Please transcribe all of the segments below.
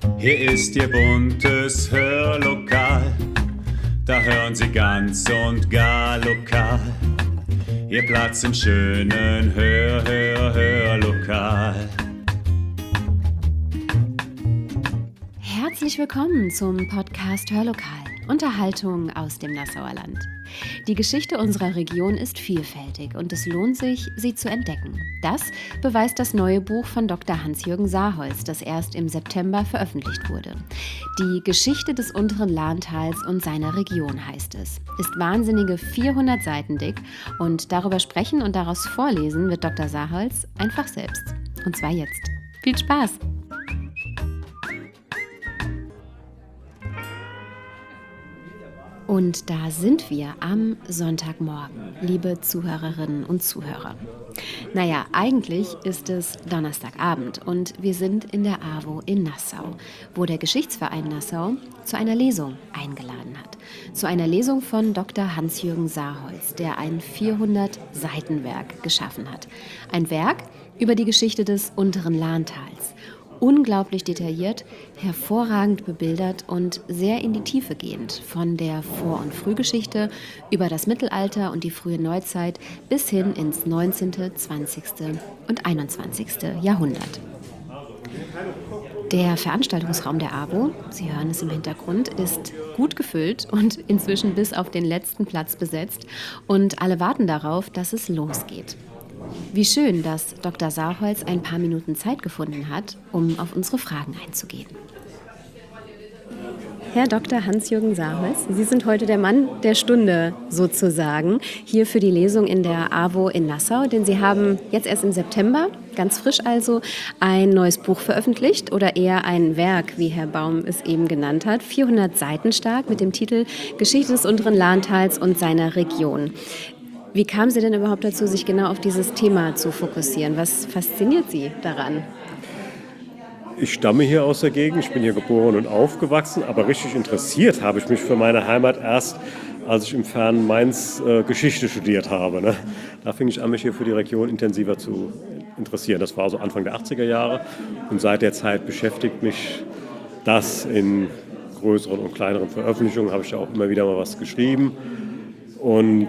Hier ist Ihr buntes Hörlokal, da hören Sie ganz und gar lokal. Ihr Platz im schönen Hörlokal. Herzlich willkommen zum Podcast Hörlokal, Unterhaltung aus dem Nassauer Land. Die Geschichte unserer Region ist vielfältig und es lohnt sich, sie zu entdecken. Das beweist das neue Buch von Dr. Hans-Jürgen Saarholz, das erst im September veröffentlicht wurde. Die Geschichte des unteren Lahntals und seiner Region heißt es. Ist wahnsinnige 400 Seiten dick und darüber sprechen und daraus vorlesen wird Dr. Saarholz einfach selbst. Und zwar jetzt. Viel Spaß! Und da sind wir am Sonntagmorgen, liebe Zuhörerinnen und Zuhörer. Naja, eigentlich ist es Donnerstagabend und wir sind in der AWO in Nassau, wo der Geschichtsverein Nassau zu einer Lesung eingeladen hat. Zu einer Lesung von Dr. Hans-Jürgen Saarholz, der ein 400-Seiten-Werk geschaffen hat. Ein Werk über die Geschichte des unteren Lahntals. Unglaublich detailliert, hervorragend bebildert und sehr in die Tiefe gehend, von der Vor- und Frühgeschichte über das Mittelalter und die frühe Neuzeit bis hin ins 19., 20. und 21. Jahrhundert. Der Veranstaltungsraum der AWO, Sie hören es im Hintergrund, ist gut gefüllt und inzwischen bis auf den letzten Platz besetzt und alle warten darauf, dass es losgeht. Wie schön, dass Dr. Saarholz ein paar Minuten Zeit gefunden hat, um auf unsere Fragen einzugehen. Herr Dr. Hans-Jürgen Saarholz, Sie sind heute der Mann der Stunde sozusagen, hier für die Lesung in der AWO in Nassau, denn Sie haben jetzt erst im September, ganz frisch also, ein neues Buch veröffentlicht oder eher ein Werk, wie Herr Baum es eben genannt hat, 400 Seiten stark mit dem Titel Geschichte des unteren Lahntals und seiner Region. Wie kamen Sie denn überhaupt dazu, sich genau auf dieses Thema zu fokussieren? Was fasziniert Sie daran? Ich stamme hier aus der Gegend, ich bin hier geboren und aufgewachsen, aber richtig interessiert habe ich mich für meine Heimat erst, als ich im fernen Mainz Geschichte studiert habe. Ne? Da fing ich an, mich hier für die Region intensiver zu interessieren. Das war so Anfang der 80er Jahre und seit der Zeit beschäftigt mich das in größeren und kleineren Veröffentlichungen, habe ich da auch immer wieder mal was geschrieben. Und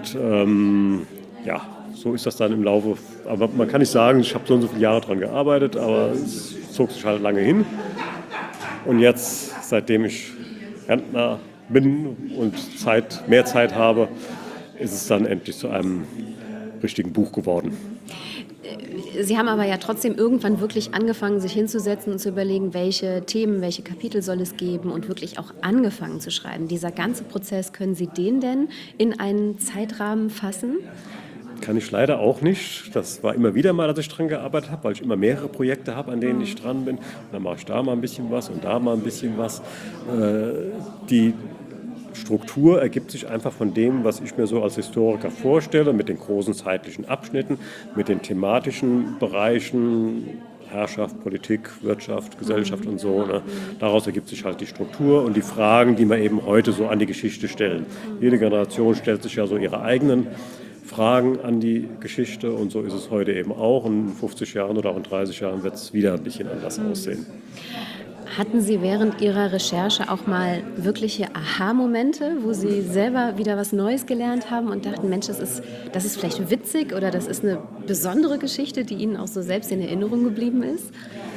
so ist das dann im Laufe, aber man kann nicht sagen, ich habe so und so viele Jahre daran gearbeitet, aber es zog sich halt lange hin. Und jetzt, seitdem ich Rentner bin und mehr Zeit habe, ist es dann endlich zu einem richtigen Buch geworden. Sie haben aber ja trotzdem irgendwann wirklich angefangen, sich hinzusetzen und zu überlegen, welche Themen, welche Kapitel soll es geben und wirklich auch angefangen zu schreiben. Dieser ganze Prozess, können Sie den denn in einen Zeitrahmen fassen? Kann ich leider auch nicht. Das war immer wieder mal, dass ich dran gearbeitet habe, weil ich immer mehrere Projekte habe, an denen ich dran bin. Und dann mache ich da mal ein bisschen was und da mal ein bisschen was. Die Struktur ergibt sich einfach von dem, was ich mir so als Historiker vorstelle, mit den großen zeitlichen Abschnitten, mit den thematischen Bereichen, Herrschaft, Politik, Wirtschaft, Gesellschaft und so. Ne? Daraus ergibt sich halt die Struktur und die Fragen, die man eben heute so an die Geschichte stellen. Jede Generation stellt sich ja so ihre eigenen Fragen an die Geschichte und so ist es heute eben auch. Und in 50 Jahren oder auch in 30 Jahren wird es wieder ein bisschen anders aussehen. Hatten Sie während Ihrer Recherche auch mal wirkliche Aha-Momente, wo Sie selber wieder was Neues gelernt haben und dachten, Mensch, das ist vielleicht witzig oder das ist eine besondere Geschichte, die Ihnen auch so selbst in Erinnerung geblieben ist?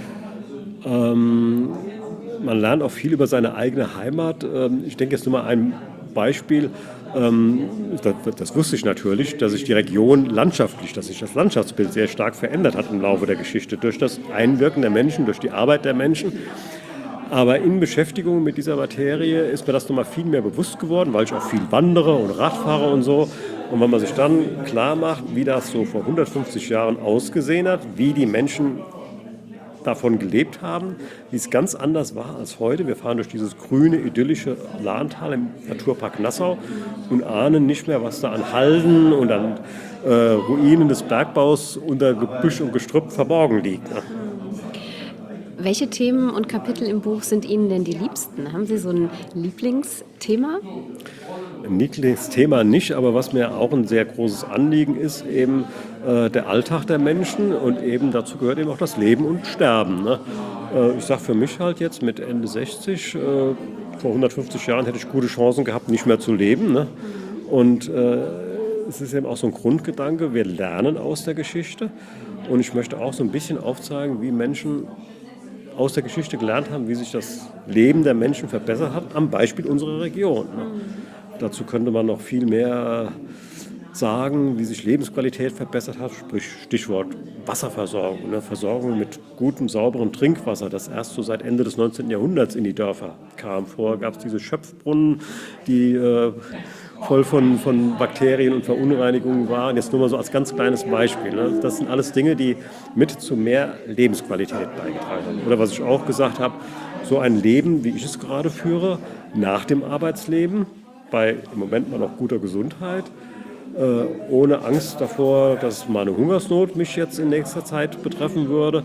Man lernt auch viel über seine eigene Heimat. Ich denke jetzt nur mal ein Beispiel. Das wusste ich natürlich, dass sich die Region landschaftlich, dass sich das Landschaftsbild sehr stark verändert hat im Laufe der Geschichte durch das Einwirken der Menschen, durch die Arbeit der Menschen. Aber in Beschäftigung mit dieser Materie ist mir das nochmal viel mehr bewusst geworden, weil ich auch viel wandere und Radfahre und so. Und wenn man sich dann klar macht, wie das so vor 150 Jahren ausgesehen hat, wie die Menschen davon gelebt haben, wie es ganz anders war als heute. Wir fahren durch dieses grüne, idyllische Lahntal im Naturpark Nassau und ahnen nicht mehr, was da an Halden und an Ruinen des Bergbaus unter Gebüsch und Gestrüpp verborgen liegt. Ne? Welche Themen und Kapitel im Buch sind Ihnen denn die liebsten? Haben Sie so ein Lieblingsthema? Ein Lieblingsthema nicht, aber was mir auch ein sehr großes Anliegen ist, eben der Alltag der Menschen und eben dazu gehört eben auch das Leben und Sterben. Ne? Ich sage für mich halt jetzt mit Ende 60, vor 150 Jahren hätte ich gute Chancen gehabt, nicht mehr zu leben. Ne? Und es ist eben auch so ein Grundgedanke, wir lernen aus der Geschichte. Und ich möchte auch so ein bisschen aufzeigen, wie Menschen aus der Geschichte gelernt haben, wie sich das Leben der Menschen verbessert hat, am Beispiel unserer Region. Ne? Dazu könnte man noch viel mehr sagen, wie sich Lebensqualität verbessert hat, sprich Stichwort Wasserversorgung, ne? Versorgung mit gutem, sauberem Trinkwasser, das erst so seit Ende des 19. Jahrhunderts in die Dörfer kam. Vorher gab es diese Schöpfbrunnen, die voll von Bakterien und Verunreinigungen waren. Jetzt nur mal so als ganz kleines Beispiel. Ne? Das sind alles Dinge, die mit zu mehr Lebensqualität beigetragen haben. Oder was ich auch gesagt habe, so ein Leben, wie ich es gerade führe, nach dem Arbeitsleben, bei im Moment mal noch guter Gesundheit, ohne Angst davor, dass mal eine Hungersnot mich jetzt in nächster Zeit betreffen würde.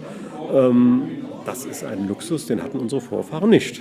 Das ist ein Luxus, den hatten unsere Vorfahren nicht.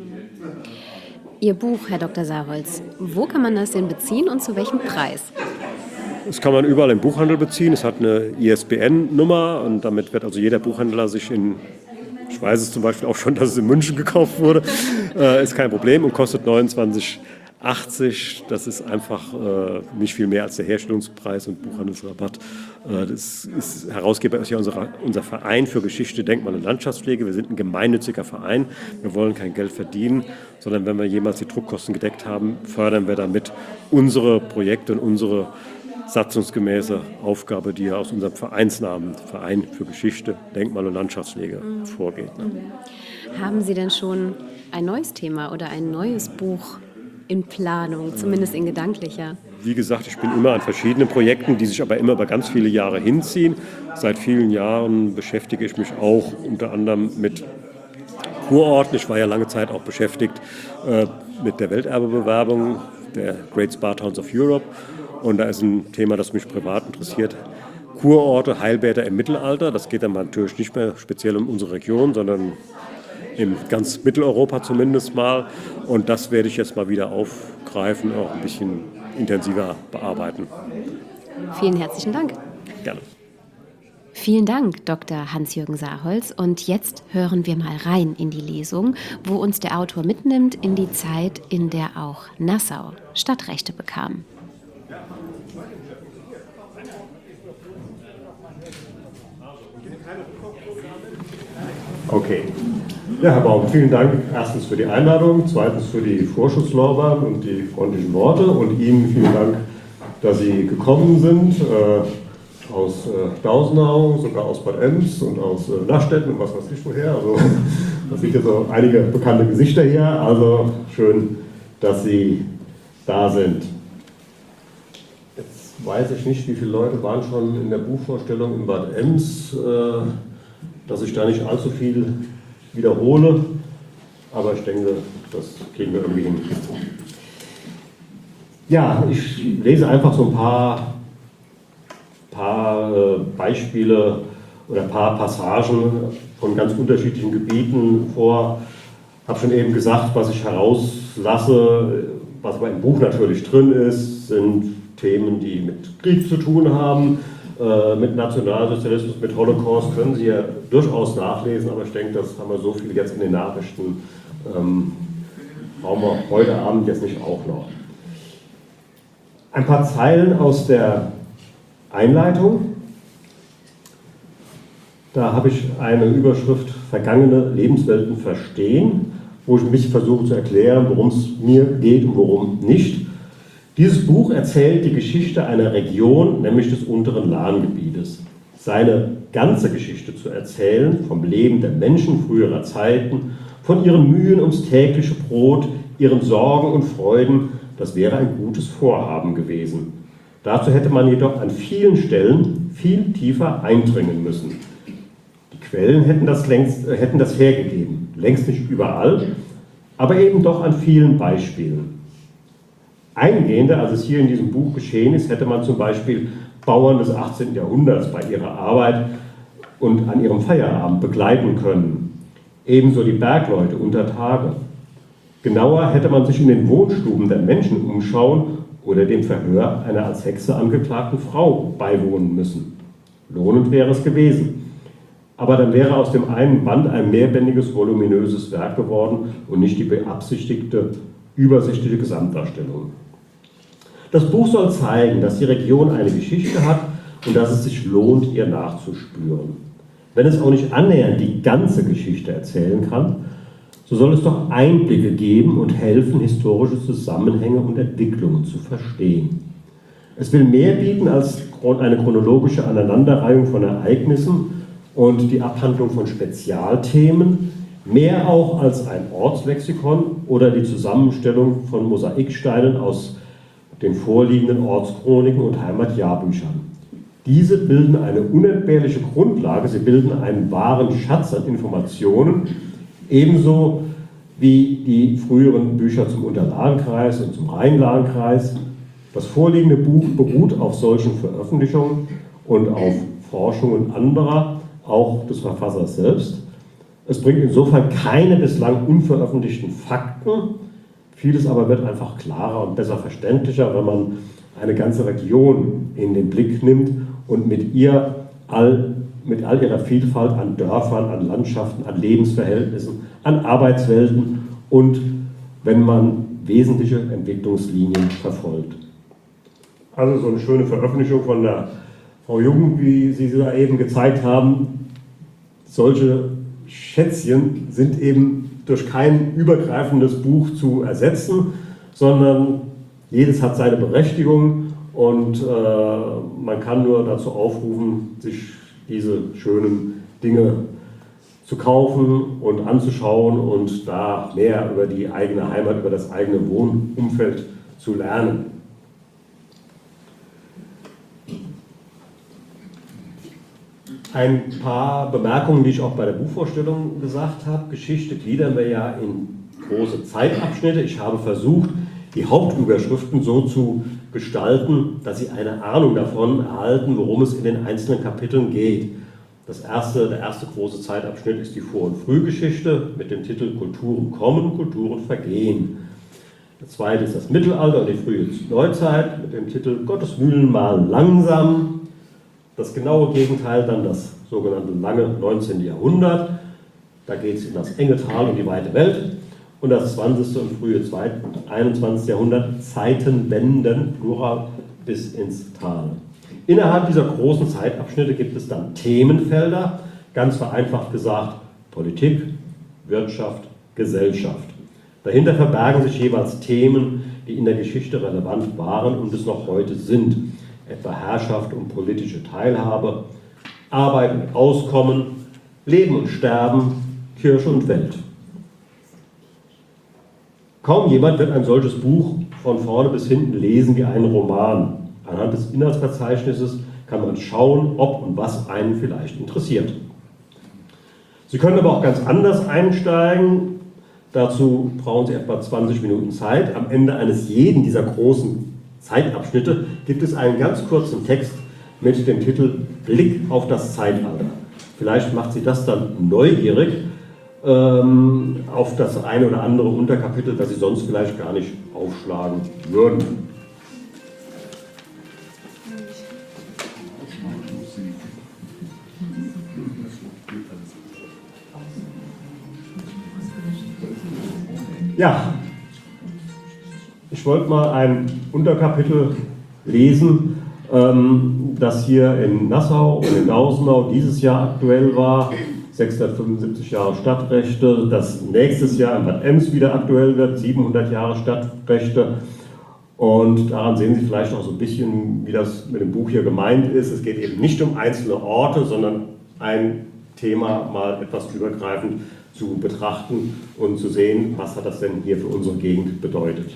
Ihr Buch, Herr Dr. Saarholz, wo kann man das denn beziehen und zu welchem Preis? Das kann man überall im Buchhandel beziehen. Es hat eine ISBN-Nummer und damit wird also jeder Buchhändler sich ich weiß es zum Beispiel auch schon, dass es in München gekauft wurde, ist kein Problem und kostet 29,80. Das ist einfach nicht viel mehr als der Herstellungspreis und Buchhandelsrabatt. Das ist Herausgeber ist ja unser Verein für Geschichte, Denkmal und Landschaftspflege. Wir sind ein gemeinnütziger Verein. Wir wollen kein Geld verdienen, sondern wenn wir jemals die Druckkosten gedeckt haben, fördern wir damit unsere Projekte und unsere satzungsgemäße Aufgabe, die ja aus unserem Vereinsnamen, Verein für Geschichte, Denkmal und Landschaftspflege, vorgeht. Ne? Haben Sie denn schon ein neues Thema oder ein neues Buch in Planung, zumindest in gedanklicher? Wie gesagt, ich bin immer an verschiedenen Projekten, die sich aber immer über ganz viele Jahre hinziehen. Seit vielen Jahren beschäftige ich mich auch unter anderem mit Kurorten. Ich war ja lange Zeit auch beschäftigt mit der Welterbebewerbung der Great Spa Towns of Europe. Und da ist ein Thema, das mich privat interessiert. Kurorte, Heilbäder im Mittelalter. Das geht dann natürlich nicht mehr speziell um unsere Region, sondern in ganz Mitteleuropa zumindest mal. Und das werde ich jetzt mal wieder aufgreifen, auch ein bisschen intensiver bearbeiten. Vielen herzlichen Dank. Gerne. Vielen Dank, Dr. Hans-Jürgen Saarholz. Und jetzt hören wir mal rein in die Lesung, wo uns der Autor mitnimmt in die Zeit, in der auch Nassau Stadtrechte bekam. Okay. Ja, Herr Baum, vielen Dank erstens für die Einladung, zweitens für die Vorschusslorbeeren und die freundlichen Worte und Ihnen vielen Dank, dass Sie gekommen sind aus Dausenau, sogar aus Bad Ems und aus Nachstetten und was weiß ich woher. Also da sind ja so einige bekannte Gesichter hier, also schön, dass Sie da sind. Jetzt weiß ich nicht, wie viele Leute waren schon in der Buchvorstellung in Bad Ems, dass ich da nicht allzu viel wiederhole, aber ich denke, das kriegen wir irgendwie hin. Ja, ich lese einfach so ein paar Beispiele oder ein paar Passagen von ganz unterschiedlichen Gebieten vor. Ich habe schon eben gesagt, was ich herauslasse, was aber im Buch natürlich drin ist, sind Themen, die mit Krieg zu tun haben. Mit Nationalsozialismus, mit Holocaust können Sie ja durchaus nachlesen, aber ich denke, das haben wir so viel jetzt in den Nachrichten, brauchen wir heute Abend jetzt nicht auch noch. Ein paar Zeilen aus der Einleitung. Da habe ich eine Überschrift Vergangene Lebenswelten verstehen, wo ich ein bisschen versuche zu erklären, worum es mir geht und worum nicht. Dieses Buch erzählt die Geschichte einer Region, nämlich des unteren Lahngebietes. Seine ganze Geschichte zu erzählen, vom Leben der Menschen früherer Zeiten, von ihren Mühen ums tägliche Brot, ihren Sorgen und Freuden, das wäre ein gutes Vorhaben gewesen. Dazu hätte man jedoch an vielen Stellen viel tiefer eindringen müssen. Die Quellen hätten das hergegeben, längst nicht überall, aber eben doch an vielen Beispielen. Eingehender, als es hier in diesem Buch geschehen ist, hätte man zum Beispiel Bauern des 18. Jahrhunderts bei ihrer Arbeit und an ihrem Feierabend begleiten können. Ebenso die Bergleute unter Tage. Genauer hätte man sich in den Wohnstuben der Menschen umschauen oder dem Verhör einer als Hexe angeklagten Frau beiwohnen müssen. Lohnend wäre es gewesen. aber dann wäre aus dem einen Band ein mehrbändiges, voluminöses Werk geworden und nicht die beabsichtigte, übersichtliche Gesamtdarstellung. Das Buch soll zeigen, dass die Region eine Geschichte hat und dass es sich lohnt, ihr nachzuspüren. Wenn es auch nicht annähernd die ganze Geschichte erzählen kann, so soll es doch Einblicke geben und helfen, historische Zusammenhänge und Entwicklungen zu verstehen. Es will mehr bieten als eine chronologische Aneinanderreihung von Ereignissen und die Abhandlung von Spezialthemen, mehr auch als ein Ortslexikon oder die Zusammenstellung von Mosaiksteinen aus den vorliegenden Ortschroniken und Heimatjahrbüchern. Diese bilden eine unentbehrliche Grundlage, sie bilden einen wahren Schatz an Informationen, ebenso wie die früheren Bücher zum Unterlagenkreis und zum Rheinlagenkreis. Das vorliegende Buch beruht auf solchen Veröffentlichungen und auf Forschungen anderer, auch des Verfassers selbst. Es bringt insofern keine bislang unveröffentlichten Fakten, vieles aber wird einfach klarer und besser verständlicher, wenn man eine ganze Region in den Blick nimmt und mit all ihrer Vielfalt an Dörfern, an Landschaften, an Lebensverhältnissen, an Arbeitswelten und wenn man wesentliche Entwicklungslinien verfolgt. Also so eine schöne Veröffentlichung von der Frau Jung, wie Sie da eben gezeigt haben. Solche Schätzchen sind eben durch kein übergreifendes Buch zu ersetzen, sondern jedes hat seine Berechtigung und man kann nur dazu aufrufen, sich diese schönen Dinge zu kaufen und anzuschauen und da mehr über die eigene Heimat, über das eigene Wohnumfeld zu lernen. Ein paar Bemerkungen, die ich auch bei der Buchvorstellung gesagt habe. Geschichte gliedern wir ja in große Zeitabschnitte. Ich habe versucht, die Hauptüberschriften so zu gestalten, dass Sie eine Ahnung davon erhalten, worum es in den einzelnen Kapiteln geht. Der erste große Zeitabschnitt ist die Vor- und Frühgeschichte mit dem Titel Kulturen kommen, Kulturen vergehen. Der zweite ist das Mittelalter und die frühe Neuzeit mit dem Titel Gottes Mühlen malen langsam. Das genaue Gegenteil dann das sogenannte lange 19. Jahrhundert. Da geht es in das enge Tal und die weite Welt. Und das 20. und frühe 21. Jahrhundert, Zeitenwenden, Plural, bis ins Tal. Innerhalb dieser großen Zeitabschnitte gibt es dann Themenfelder, ganz vereinfacht gesagt Politik, Wirtschaft, Gesellschaft. Dahinter verbergen sich jeweils Themen, die in der Geschichte relevant waren und es noch heute sind, etwa Herrschaft und politische Teilhabe, Arbeit und Auskommen, Leben und Sterben, Kirche und Welt. Kaum jemand wird ein solches Buch von vorne bis hinten lesen wie einen Roman. Anhand des Inhaltsverzeichnisses kann man schauen, ob und was einen vielleicht interessiert. Sie können aber auch ganz anders einsteigen. Dazu brauchen Sie etwa 20 Minuten Zeit. Am Ende eines jeden dieser großen Zeitabschnitte gibt es einen ganz kurzen Text mit dem Titel Blick auf das Zeitalter. Vielleicht macht Sie das dann neugierig auf das eine oder andere Unterkapitel, das Sie sonst vielleicht gar nicht aufschlagen würden. Ja, ich wollte mal ein Unterkapitel lesen, das hier in Nassau und in Gausenau dieses Jahr aktuell war. 675 Jahre Stadtrechte, das nächstes Jahr in Bad Ems wieder aktuell wird, 700 Jahre Stadtrechte. Und daran sehen Sie vielleicht auch so ein bisschen, wie das mit dem Buch hier gemeint ist. Es geht eben nicht um einzelne Orte, sondern ein Thema mal etwas übergreifend zu betrachten und zu sehen, was hat das denn hier für unsere Gegend bedeutet.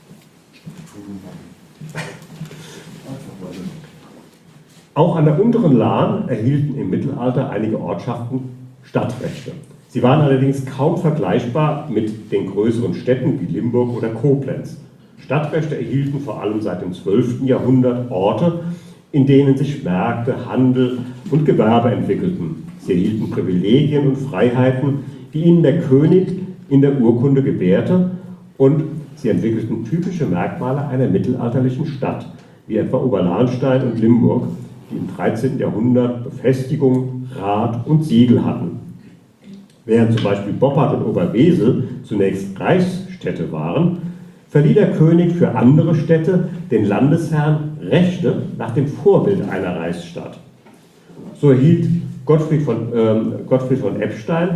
Auch an der unteren Lahn erhielten im Mittelalter einige Ortschaften Stadtrechte. Sie waren allerdings kaum vergleichbar mit den größeren Städten wie Limburg oder Koblenz. Stadtrechte erhielten vor allem seit dem 12. Jahrhundert Orte, in denen sich Märkte, Handel und Gewerbe entwickelten. Sie erhielten Privilegien und Freiheiten, die ihnen der König in der Urkunde gewährte, und sie entwickelten typische Merkmale einer mittelalterlichen Stadt, wie etwa Oberlahnstein und Limburg, die im 13. Jahrhundert Befestigung, Rat und Siegel hatten. Während zum Beispiel Boppard und Oberwesel zunächst Reichsstädte waren, verlieh der König für andere Städte den Landesherren Rechte nach dem Vorbild einer Reichsstadt. So erhielt Gottfried von Eppstein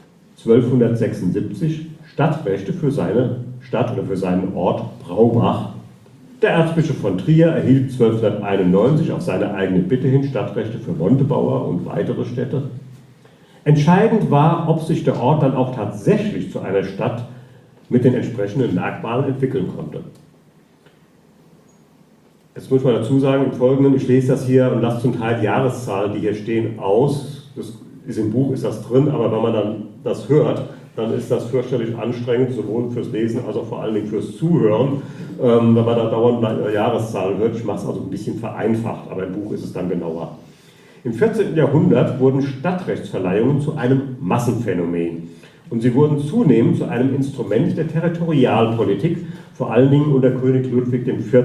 1276 Stadtrechte für seine Stadt oder für seinen Ort Braubach. Der Erzbischof von Trier erhielt 1291 auf seine eigene Bitte hin Stadtrechte für Montabaur und weitere Städte. Entscheidend war, ob sich der Ort dann auch tatsächlich zu einer Stadt mit den entsprechenden Merkmalen entwickeln konnte. Jetzt muss man dazu sagen, im Folgenden, ich lese das hier und lasse zum Teil Jahreszahlen, die hier stehen, aus. Das ist im Buch, ist das drin, aber wenn man dann das hört, dann ist das fürchterlich anstrengend, sowohl fürs Lesen als auch vor allen Dingen fürs Zuhören, wenn man da dauernd Jahreszahlen hört. Ich mache es also ein bisschen vereinfacht, aber im Buch ist es dann genauer. Im 14. Jahrhundert wurden Stadtrechtsverleihungen zu einem Massenphänomen und sie wurden zunehmend zu einem Instrument der Territorialpolitik, vor allen Dingen unter König Ludwig IV.,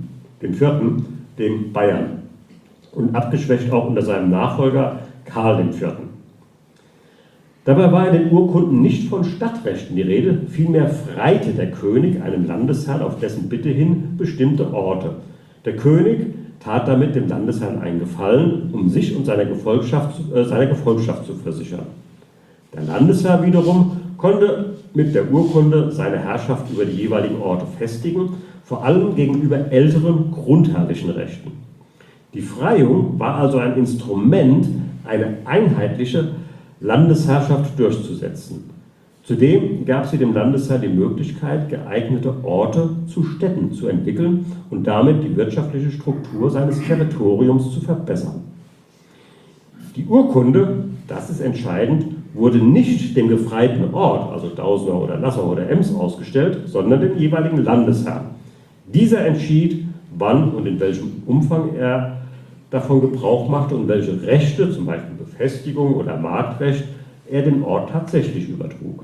dem Bayern, und abgeschwächt auch unter seinem Nachfolger Karl IV. Dabei war in den Urkunden nicht von Stadtrechten die Rede, vielmehr freite der König einem Landesherrn auf dessen Bitte hin bestimmte Orte. Der König tat damit dem Landesherrn einen Gefallen, um sich und seiner Gefolgschaft zu versichern. Der Landesherr wiederum konnte mit der Urkunde seine Herrschaft über die jeweiligen Orte festigen, vor allem gegenüber älteren grundherrlichen Rechten. Die Freiung war also ein Instrument, eine einheitliche Landesherrschaft durchzusetzen. Zudem gab sie dem Landesherr die Möglichkeit, geeignete Orte zu Städten zu entwickeln und damit die wirtschaftliche Struktur seines Territoriums zu verbessern. Die Urkunde, das ist entscheidend, wurde nicht dem gefreiten Ort, also Dausenau oder Nassau oder Ems, ausgestellt, sondern dem jeweiligen Landesherrn. Dieser entschied, wann und in welchem Umfang er davon Gebrauch machte und welche Rechte, zum Beispiel Befestigung oder Marktrecht, er dem Ort tatsächlich übertrug.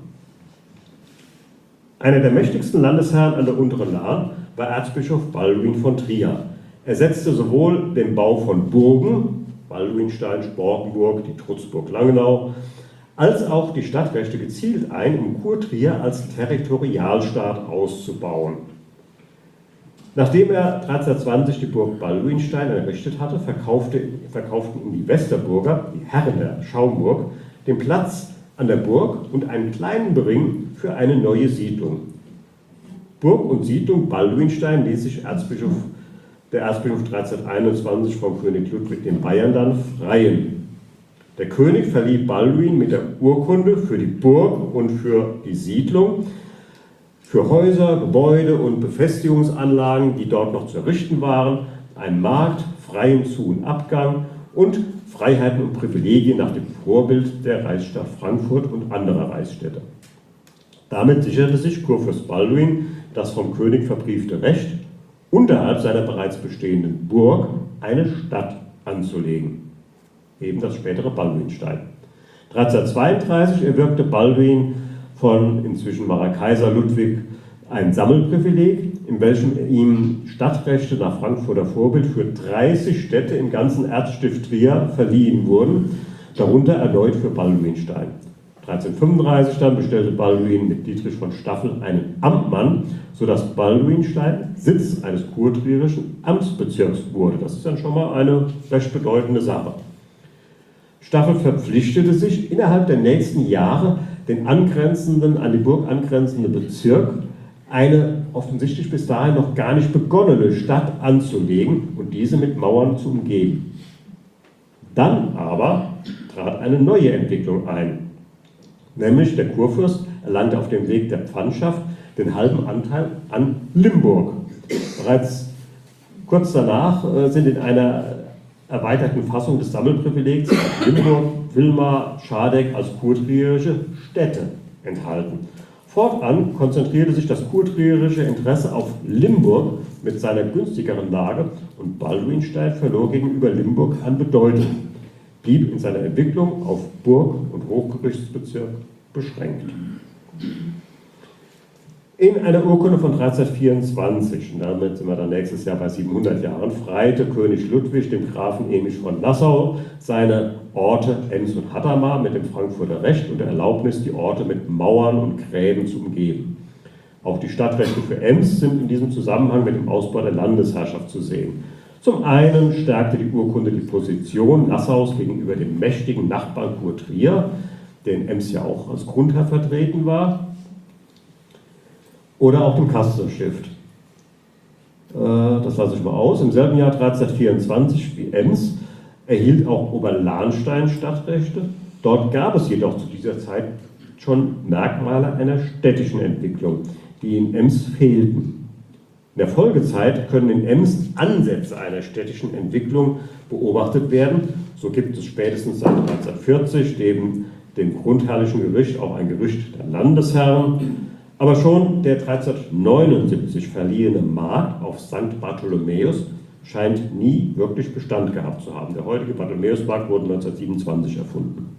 Einer der mächtigsten Landesherren an der Unteren Lahn war Erzbischof Balduin von Trier. Er setzte sowohl den Bau von Burgen, Balduinstein, Sporkenburg, die Trutzburg Langenau, als auch die Stadtrechte gezielt ein, um Kurtrier als Territorialstaat auszubauen. Nachdem er 1320 die Burg Balduinstein errichtet hatte, verkauften ihm die Westerburger, die Herren der Schaumburg, den Platz an der Burg und einen kleinen Bering für eine neue Siedlung. Burg und Siedlung Balduinstein ließ sich der Erzbischof 1321 vom König Ludwig den Bayern dann freien. Der König verlieh Balduin mit der Urkunde für die Burg und für die Siedlung, für Häuser, Gebäude und Befestigungsanlagen, die dort noch zu errichten waren, einen Markt, freien Zu- und Abgang und Freiheiten und Privilegien nach dem Vorbild der Reichsstadt Frankfurt und anderer Reichsstädte. Damit sicherte sich Kurfürst Balduin das vom König verbriefte Recht, unterhalb seiner bereits bestehenden Burg eine Stadt anzulegen, eben das spätere Balduinstein. 1332 erwirkte Balduin von inzwischen Kaiser Ludwig ein Sammelprivileg, in welchem ihm Stadtrechte nach Frankfurter Vorbild für 30 Städte im ganzen Erzstift Trier verliehen wurden, darunter erneut für Balduinstein. 1335 dann bestellte Balduin mit Dietrich von Staffel einen Amtmann, sodass Balduinstein Sitz eines kurtrierischen Amtsbezirks wurde. Das ist dann schon mal eine recht bedeutende Sache. Staffel verpflichtete sich, innerhalb der nächsten Jahre den an die Burg angrenzenden Bezirk eine offensichtlich bis dahin noch gar nicht begonnene Stadt anzulegen und diese mit Mauern zu umgeben. Dann aber trat eine neue Entwicklung ein, nämlich der Kurfürst erlangte auf dem Weg der Pfandschaft den halben Anteil an Limburg. Bereits kurz danach sind in einer erweiterten Fassung des Sammelprivilegs Limburg, Wilmar, Schadeck als kurtrierische Städte enthalten. Fortan konzentrierte sich das kurtrierische Interesse auf Limburg mit seiner günstigeren Lage und Balduinstein verlor gegenüber Limburg an Bedeutung, blieb in seiner Entwicklung auf Burg- und Hochgerichtsbezirk beschränkt. In einer Urkunde von 1324, und damit sind wir dann nächstes Jahr bei 700 Jahren, freite König Ludwig dem Grafen Emich von Nassau seine Orte Ems und Hadamar mit dem Frankfurter Recht und der Erlaubnis, die Orte mit Mauern und Gräben zu umgeben. Auch die Stadtrechte für Ems sind in diesem Zusammenhang mit dem Ausbau der Landesherrschaft zu sehen. Zum einen stärkte die Urkunde die Position Nassaus gegenüber dem mächtigen Nachbarn Kurtrier, den Ems ja auch als Grundherr vertreten war, oder auch dem Kasselstift. Das lasse ich mal aus. Im selben Jahr 1324 wie Ems erhielt auch Oberlahnstein Stadtrechte. Dort gab es jedoch zu dieser Zeit schon Merkmale einer städtischen Entwicklung, die in Ems fehlten. In der Folgezeit können in Ems Ansätze einer städtischen Entwicklung beobachtet werden. So gibt es spätestens seit 1340 neben dem grundherrlichen Gericht auch ein Gericht der Landesherren. Aber schon der 1379 verliehene Markt auf St. Bartholomäus scheint nie wirklich Bestand gehabt zu haben. Der heutige Bartholomäusmarkt wurde 1927 erfunden.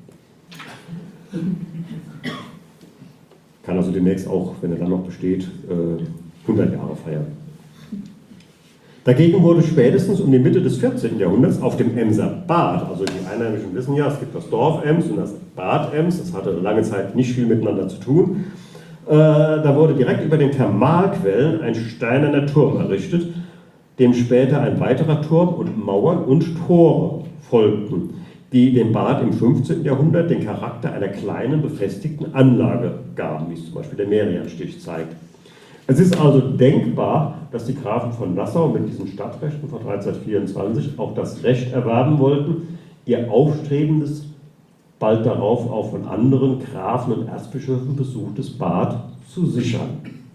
Kann also demnächst auch, wenn er dann noch besteht, 100 Jahre feiern. Dagegen wurde spätestens um die Mitte des 14. Jahrhunderts auf dem Emser Bad, also die Einheimischen wissen ja, es gibt das Dorf Ems und das Bad Ems, das hatte lange Zeit nicht viel miteinander zu tun. Da wurde direkt über den Thermalquellen ein steinerner Turm errichtet, dem später ein weiterer Turm und Mauern und Tore folgten, die dem Bad im 15. Jahrhundert den Charakter einer kleinen befestigten Anlage gaben, wie es zum Beispiel der Merianstich zeigt. Es ist also denkbar, dass die Grafen von Nassau mit diesen Stadtrechten von 1324 auch das Recht erwerben wollten, ihr aufstrebendes, bald darauf auch von anderen Grafen und Erzbischöfen besuchtes Bad zu sichern.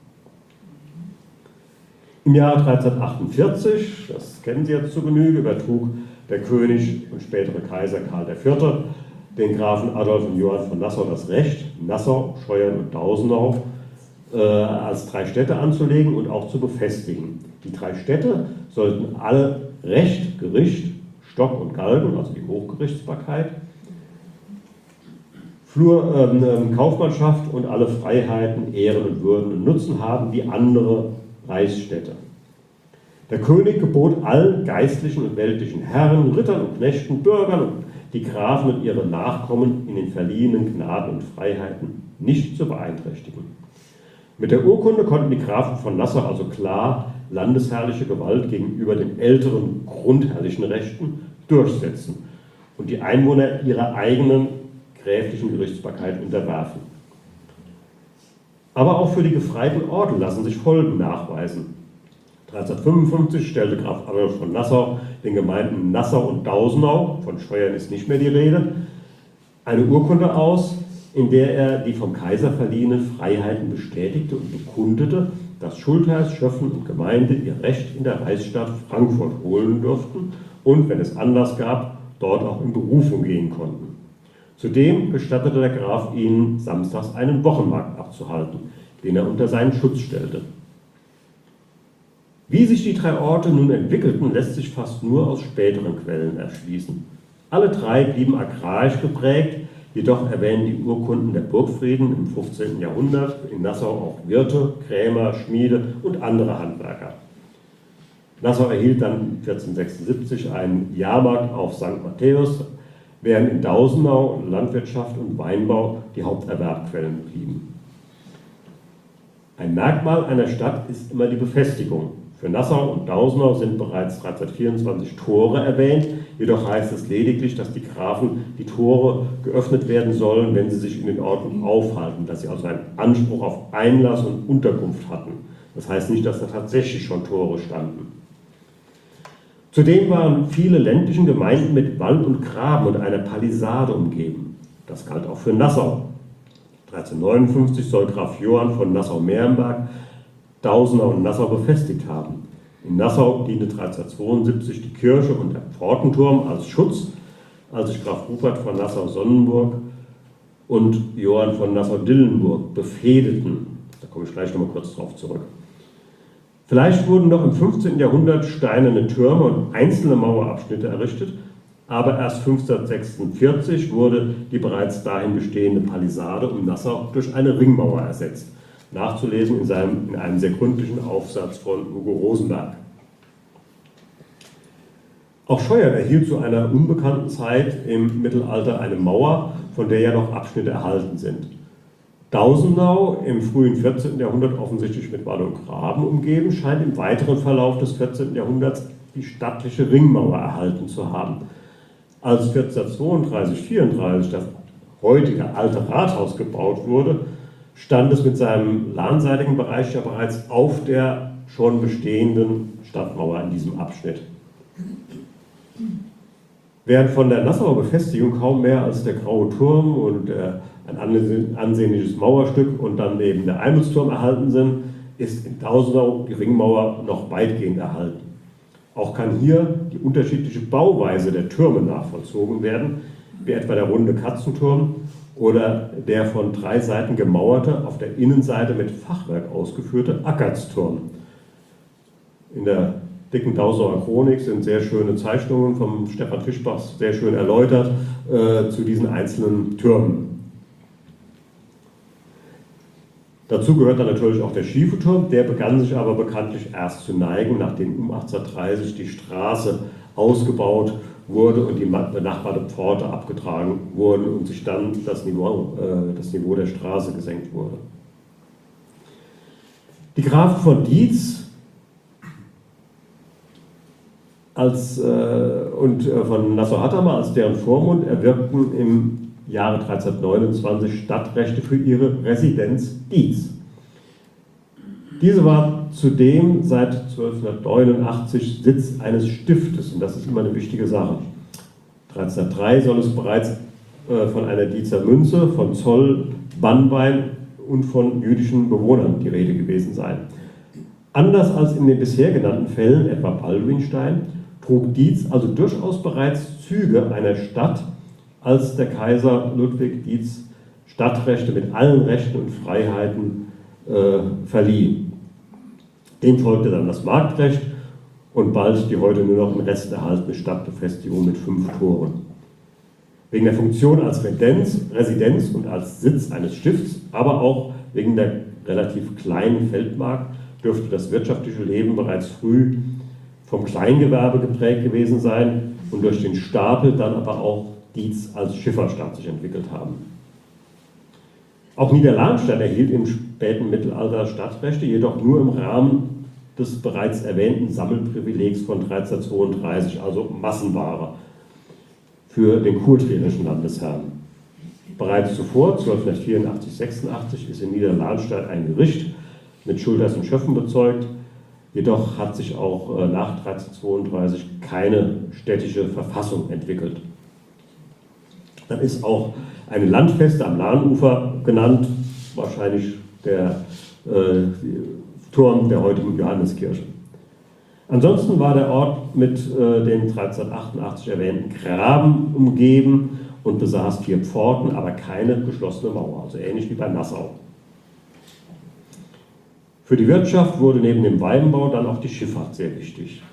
Im Jahr 1348, das kennen Sie jetzt zu Genüge, übertrug der König und spätere Kaiser Karl IV. Den Grafen Adolf und Johann von Nassau das Recht, Nassau, Scheuern und Dausenau als 3 Städte anzulegen und auch zu befestigen. Die 3 Städte sollten alle Recht, Gericht, Stock und Galgen, also die Hochgerichtsbarkeit, Kaufmannschaft und alle Freiheiten, Ehren und Würden und Nutzen haben wie andere Reichsstädte. Der König gebot allen geistlichen und weltlichen Herren, Rittern und Knechten, Bürgern und die Grafen und ihre Nachkommen in den verliehenen Gnaden und Freiheiten nicht zu beeinträchtigen. Mit der Urkunde konnten die Grafen von Nassau also klar landesherrliche Gewalt gegenüber den älteren grundherrlichen Rechten durchsetzen und die Einwohner ihrer eigenen gräflichen Gerichtsbarkeit unterwerfen. Aber auch für die gefreiten Orden lassen sich Folgen nachweisen. 1355 stellte Graf Adolf von Nassau den Gemeinden Nassau und Dausenau, von Scheuern ist nicht mehr die Rede, eine Urkunde aus, in der er die vom Kaiser verliehenen Freiheiten bestätigte und bekundete, dass Schultheiß, Schöffen und Gemeinde ihr Recht in der Reichsstadt Frankfurt holen durften und, wenn es Anlass gab, dort auch in Berufung gehen konnten. Zudem gestattete der Graf ihnen, samstags einen Wochenmarkt abzuhalten, den er unter seinen Schutz stellte. Wie sich die 3 Orte nun entwickelten, lässt sich fast nur aus späteren Quellen erschließen. Alle 3 blieben agrarisch geprägt, jedoch erwähnen die Urkunden der Burgfrieden im 15. Jahrhundert in Nassau auch Wirte, Krämer, Schmiede und andere Handwerker. Nassau erhielt dann 1476 einen Jahrmarkt auf St. Matthäus, während in Dausenau Landwirtschaft und Weinbau die Haupterwerbquellen blieben. Ein Merkmal einer Stadt ist immer die Befestigung. Für Nassau und Dausenau sind bereits 1324 Tore erwähnt, jedoch heißt es lediglich, dass die Grafen die Tore geöffnet werden sollen, wenn sie sich in den Orten aufhalten, dass sie also einen Anspruch auf Einlass und Unterkunft hatten. Das heißt nicht, dass da tatsächlich schon Tore standen. Zudem waren viele ländliche Gemeinden mit Wald und Graben und einer Palisade umgeben. Das galt auch für Nassau. 1359 soll Graf Johann von Nassau-Merenberg Dausenau und Nassau befestigt haben. In Nassau diente 1372 die Kirche und der Pfortenturm als Schutz, als sich Graf Rupert von Nassau-Sonnenburg und Johann von Nassau-Dillenburg befehdeten. Da komme ich gleich noch mal kurz drauf zurück. Vielleicht wurden noch im 15. Jahrhundert steinerne Türme und einzelne Mauerabschnitte errichtet, aber erst 1546 wurde die bereits dahin bestehende Palisade um Nassau durch eine Ringmauer ersetzt. nachzulesen in einem sehr gründlichen Aufsatz von Hugo Rosenberg. Auch Scheuern erhielt zu einer unbekannten Zeit im Mittelalter eine Mauer, von der ja noch Abschnitte erhalten sind. Dausenau, im frühen 14. Jahrhundert offensichtlich mit Wall und Graben umgeben, scheint im weiteren Verlauf des 14. Jahrhunderts die stattliche Ringmauer erhalten zu haben. Als 1432/34 das heutige alte Rathaus gebaut wurde, stand es mit seinem lahnseitigen Bereich ja bereits auf der schon bestehenden Stadtmauer in diesem Abschnitt. Während von der Nassauer Befestigung kaum mehr als der Graue Turm und ein ansehnliches Mauerstück und dann eben der Eimelsturm erhalten sind, ist in Dausenau die Ringmauer noch weitgehend erhalten. Auch kann hier die unterschiedliche Bauweise der Türme nachvollzogen werden, wie etwa der runde Katzenturm oder der von 3 Seiten gemauerte, auf der Innenseite mit Fachwerk ausgeführte Ackersturm. In der dicken Dausauer Chronik sind sehr schöne Zeichnungen vom Stefan Fischbach, sehr schön erläutert zu diesen einzelnen Türmen. Dazu gehört dann natürlich auch der schiefe Turm, der begann sich aber bekanntlich erst zu neigen, nachdem um 1830 die Straße ausgebaut wurde und die benachbarte Pforte abgetragen wurden und sich dann das Niveau der Straße gesenkt wurde. Die Grafen von Dietz und von Nassau-Hattermar als deren Vormund erwirkten im Jahre 1329 Stadtrechte für ihre Residenz Dietz. Diese war zudem seit 1289 Sitz eines Stiftes und das ist immer eine wichtige Sache. 1303 soll es bereits von einer Dietzer Münze, von Zoll, Bannwein und von jüdischen Bewohnern die Rede gewesen sein. Anders als in den bisher genannten Fällen, etwa Balduinstein, trug Dietz also durchaus bereits Züge einer Stadt, als der Kaiser Ludwig Dietz Stadtrechte mit allen Rechten und Freiheiten verlieh. Dem folgte dann das Marktrecht und bald die heute nur noch im Rest erhaltene Stadtbefestigung mit 5 Toren. Wegen der Funktion als Residenz und als Sitz eines Stifts, aber auch wegen der relativ kleinen Feldmark dürfte das wirtschaftliche Leben bereits früh vom Kleingewerbe geprägt gewesen sein und durch den Stapel dann aber auch Dietz als Schifferstadt sich entwickelt haben. Auch Niederlahnstein erhielt im späten Mittelalter Stadtrechte, jedoch nur im Rahmen des bereits erwähnten Sammelprivilegs von 1332, also Massenware, für den kurtrierischen Landesherrn. Bereits zuvor, 1284/86, ist in Niederlahnstein ein Gericht mit Schulters und Schöffen bezeugt, jedoch hat sich auch nach 1332 keine städtische Verfassung entwickelt. Dann ist auch eine Landfeste am Lahnufer genannt, wahrscheinlich der Turm der heutigen Johanneskirche. Ansonsten war der Ort mit den 1388 erwähnten Graben umgeben und besaß 4 Pforten, aber keine geschlossene Mauer, also ähnlich wie bei Nassau. Für die Wirtschaft wurde neben dem Weinbau dann auch die Schifffahrt sehr wichtig.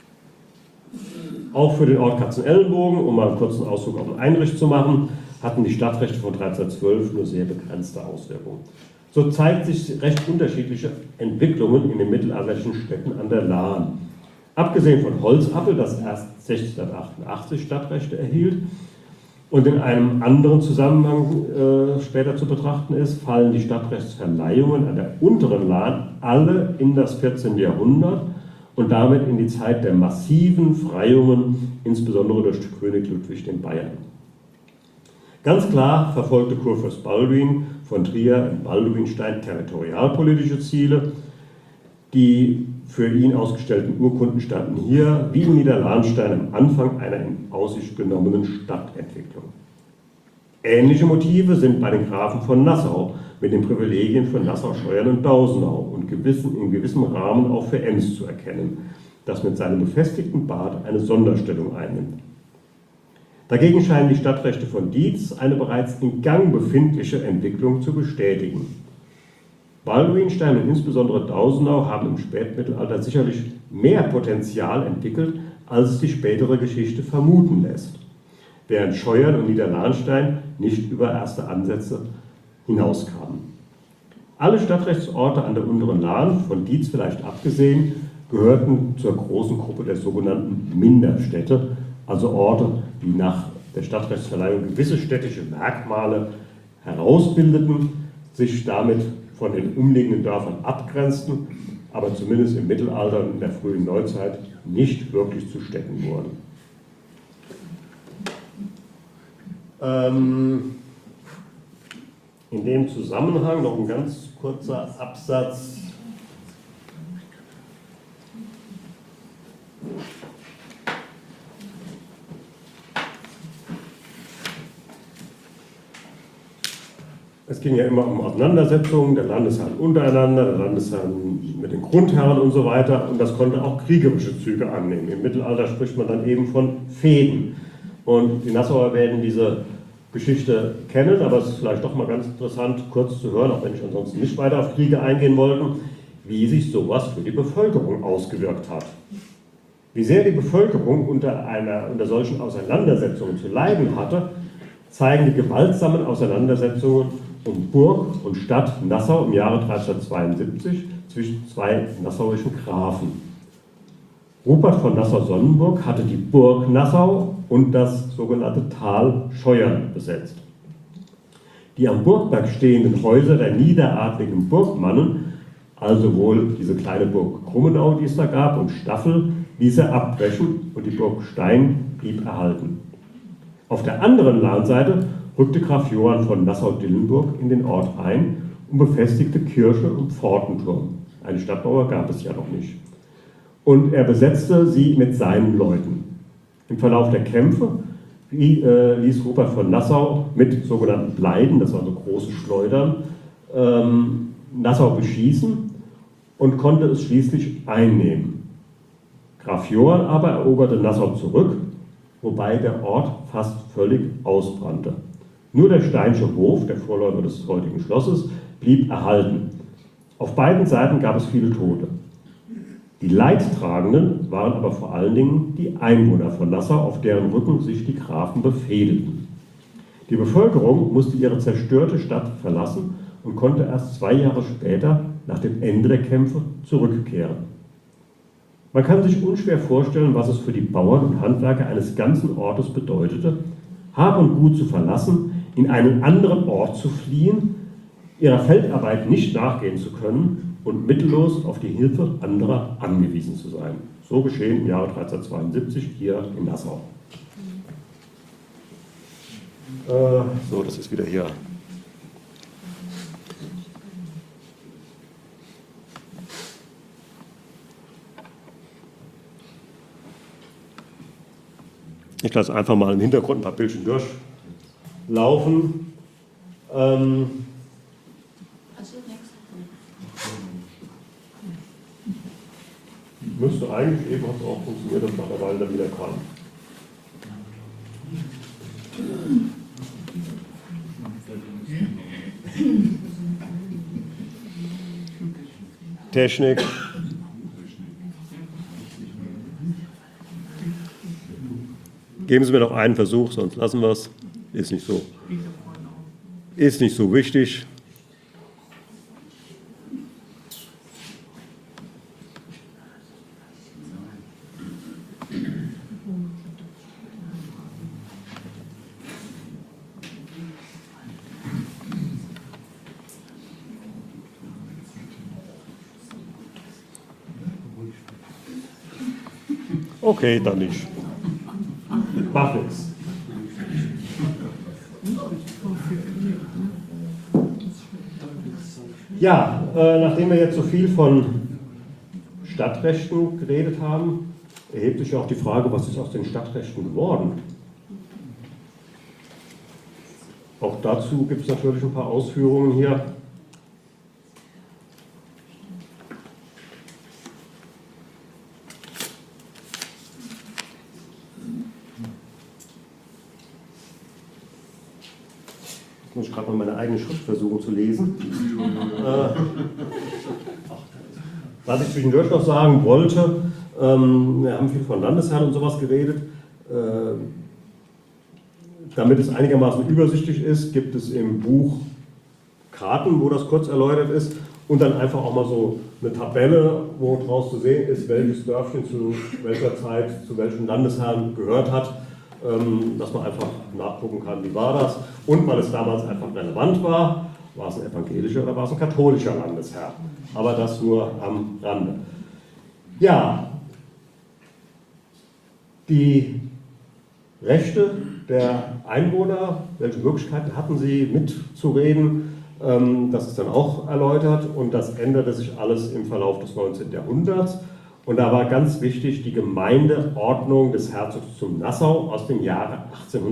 Auch für den Ort Katzenellenbogen, um mal einen kurzen Ausflug auf den Einrich zu machen, hatten die Stadtrechte von 1312 nur sehr begrenzte Auswirkungen. So zeigt sich recht unterschiedliche Entwicklungen in den mittelalterlichen Städten an der Lahn. Abgesehen von Holzappel, das erst 1688 Stadtrechte erhielt und in einem anderen Zusammenhang später zu betrachten ist, fallen die Stadtrechtsverleihungen an der unteren Lahn alle in das 14. Jahrhundert und damit in die Zeit der massiven Freiungen, insbesondere durch König Ludwig den Bayern. Ganz klar verfolgte Kurfürst Balduin von Trier in Balduinstein territorialpolitische Ziele. Die für ihn ausgestellten Urkunden standen hier, wie in Niederlahnstein, am Anfang einer in Aussicht genommenen Stadtentwicklung. Ähnliche Motive sind bei den Grafen von Nassau mit den Privilegien für Nassau, Scheuern und Dausenau und in gewissem Rahmen auch für Enns zu erkennen, das mit seinem befestigten Bad eine Sonderstellung einnimmt. Dagegen scheinen die Stadtrechte von Dietz eine bereits in Gang befindliche Entwicklung zu bestätigen. Balduinstein und insbesondere Dausenau haben im Spätmittelalter sicherlich mehr Potenzial entwickelt, als es die spätere Geschichte vermuten lässt, während Scheuern und Niederlahnstein nicht über erste Ansätze hinauskamen. Alle Stadtrechtsorte an der unteren Lahn, von Dietz vielleicht abgesehen, gehörten zur großen Gruppe der sogenannten Minderstädte, also Orte, die nach der Stadtrechtsverleihung gewisse städtische Merkmale herausbildeten, sich damit von den umliegenden Dörfern abgrenzten, aber zumindest im Mittelalter und in der frühen Neuzeit nicht wirklich zu Städten wurden. In dem Zusammenhang noch ein ganz kurzer Absatz. Es ging ja immer um Auseinandersetzungen der Landesherren untereinander, der Landesherren mit den Grundherren und so weiter, und das konnte auch kriegerische Züge annehmen. Im Mittelalter spricht man dann eben von Fehden. Und die Nassauer werden diese Geschichte kennen, aber es ist vielleicht doch mal ganz interessant, kurz zu hören, auch wenn ich ansonsten nicht weiter auf Kriege eingehen wollte, wie sich sowas für die Bevölkerung ausgewirkt hat. Wie sehr die Bevölkerung unter solchen Auseinandersetzungen zu leiden hatte, zeigen die gewaltsamen Auseinandersetzungen um Burg und Stadt Nassau im Jahre 1372 zwischen zwei nassauischen Grafen. Rupert von Nassau-Sonnenburg hatte die Burg Nassau und das sogenannte Tal Scheuern besetzt. Die am Burgberg stehenden Häuser der niederadligen Burgmannen, also wohl diese kleine Burg Krummenau, die es da gab, und Staffel, ließ er abbrechen und die Burg Stein blieb erhalten. Auf der anderen Lahnseite rückte Graf Johann von Nassau-Dillenburg in den Ort ein und befestigte Kirche und Pfortenturm. Eine Stadtmauer gab es ja noch nicht. Und er besetzte sie mit seinen Leuten. Im Verlauf der Kämpfe ließ Rupert von Nassau mit sogenannten Bleiden, das waren so große Schleudern, Nassau beschießen und konnte es schließlich einnehmen. Graf Johann aber eroberte Nassau zurück, wobei der Ort fast völlig ausbrannte. Nur der Steinsche Hof, der Vorläufer des heutigen Schlosses, blieb erhalten. Auf beiden Seiten gab es viele Tote. Die Leidtragenden waren aber vor allen Dingen die Einwohner von Nassau, auf deren Rücken sich die Grafen befehdelten. Die Bevölkerung musste ihre zerstörte Stadt verlassen und konnte erst 2 Jahre später, nach dem Ende der Kämpfe, zurückkehren. Man kann sich unschwer vorstellen, was es für die Bauern und Handwerker eines ganzen Ortes bedeutete, Hab und Gut zu verlassen, in einen anderen Ort zu fliehen, ihrer Feldarbeit nicht nachgehen zu können und mittellos auf die Hilfe anderer angewiesen zu sein. So geschehen im Jahre 1372 hier in Nassau. So, das ist wieder hier. Ich lasse einfach mal im Hintergrund ein paar Bildchen durchlaufen. Müsste eigentlich eben auch funktioniert, das nach einer Weile dann wieder kann. Technik. Geben Sie mir noch einen Versuch, sonst lassen wir es. Ist nicht so wichtig. Okay, dann nicht. Macht nichts. Ja, nachdem wir jetzt so viel von Stadtrechten geredet haben, erhebt sich ja auch die Frage, was ist aus den Stadtrechten geworden? Auch dazu gibt es natürlich ein paar Ausführungen hier. Jetzt muss ich gerade mal meine eigene Schrift versuchen zu lesen. Was ich zwischendurch noch sagen wollte, wir haben viel von Landesherren und sowas geredet. Damit es einigermaßen übersichtlich ist, gibt es im Buch Karten, wo das kurz erläutert ist. Und dann einfach auch mal so eine Tabelle, wo draus zu sehen ist, welches Dörfchen zu welcher Zeit, zu welchem Landesherrn gehört hat, dass man einfach nachgucken kann, wie war das. Und weil es damals einfach relevant war es ein evangelischer oder war es ein katholischer Landesherr. Aber das nur am Rande. Ja, die Rechte der Einwohner, welche Möglichkeiten hatten sie mitzureden, das ist dann auch erläutert und das änderte sich alles im Verlauf des 19. Jahrhunderts. Und da war ganz wichtig die Gemeindeordnung des Herzogtums Nassau aus dem Jahre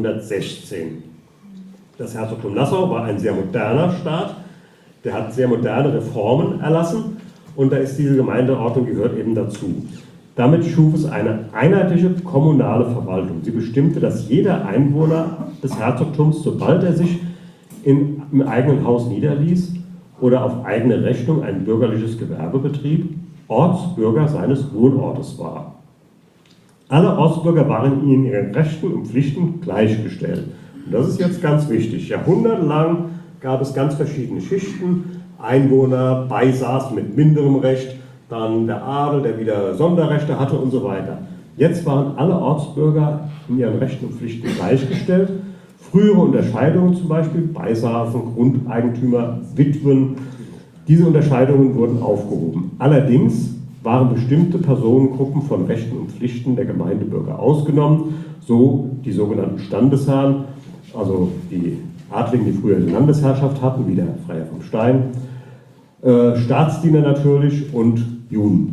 1816. Das Herzogtum Nassau war ein sehr moderner Staat, der hat sehr moderne Reformen erlassen und da ist diese Gemeindeordnung gehört eben dazu. Damit schuf es eine einheitliche kommunale Verwaltung. Sie bestimmte, dass jeder Einwohner des Herzogtums, sobald er sich im eigenen Haus niederließ oder auf eigene Rechnung ein bürgerliches Gewerbe betrieb, Ortsbürger seines Wohnortes war. Alle Ortsbürger waren in ihren Rechten und Pflichten gleichgestellt. Und das ist jetzt ganz wichtig. Jahrhundertelang gab es ganz verschiedene Schichten, Einwohner, Beisaßen mit minderem Recht, dann der Adel, der wieder Sonderrechte hatte und so weiter. Jetzt waren alle Ortsbürger in ihren Rechten und Pflichten gleichgestellt. Frühere Unterscheidungen zum Beispiel, Beisaßen, Grundeigentümer, Witwen, diese Unterscheidungen wurden aufgehoben. Allerdings waren bestimmte Personengruppen von Rechten und Pflichten der Gemeindebürger ausgenommen, so die sogenannten Standesherren, also die Adligen, die früher die Landesherrschaft hatten, wie der Freiherr vom Stein, Staatsdiener natürlich und Juden.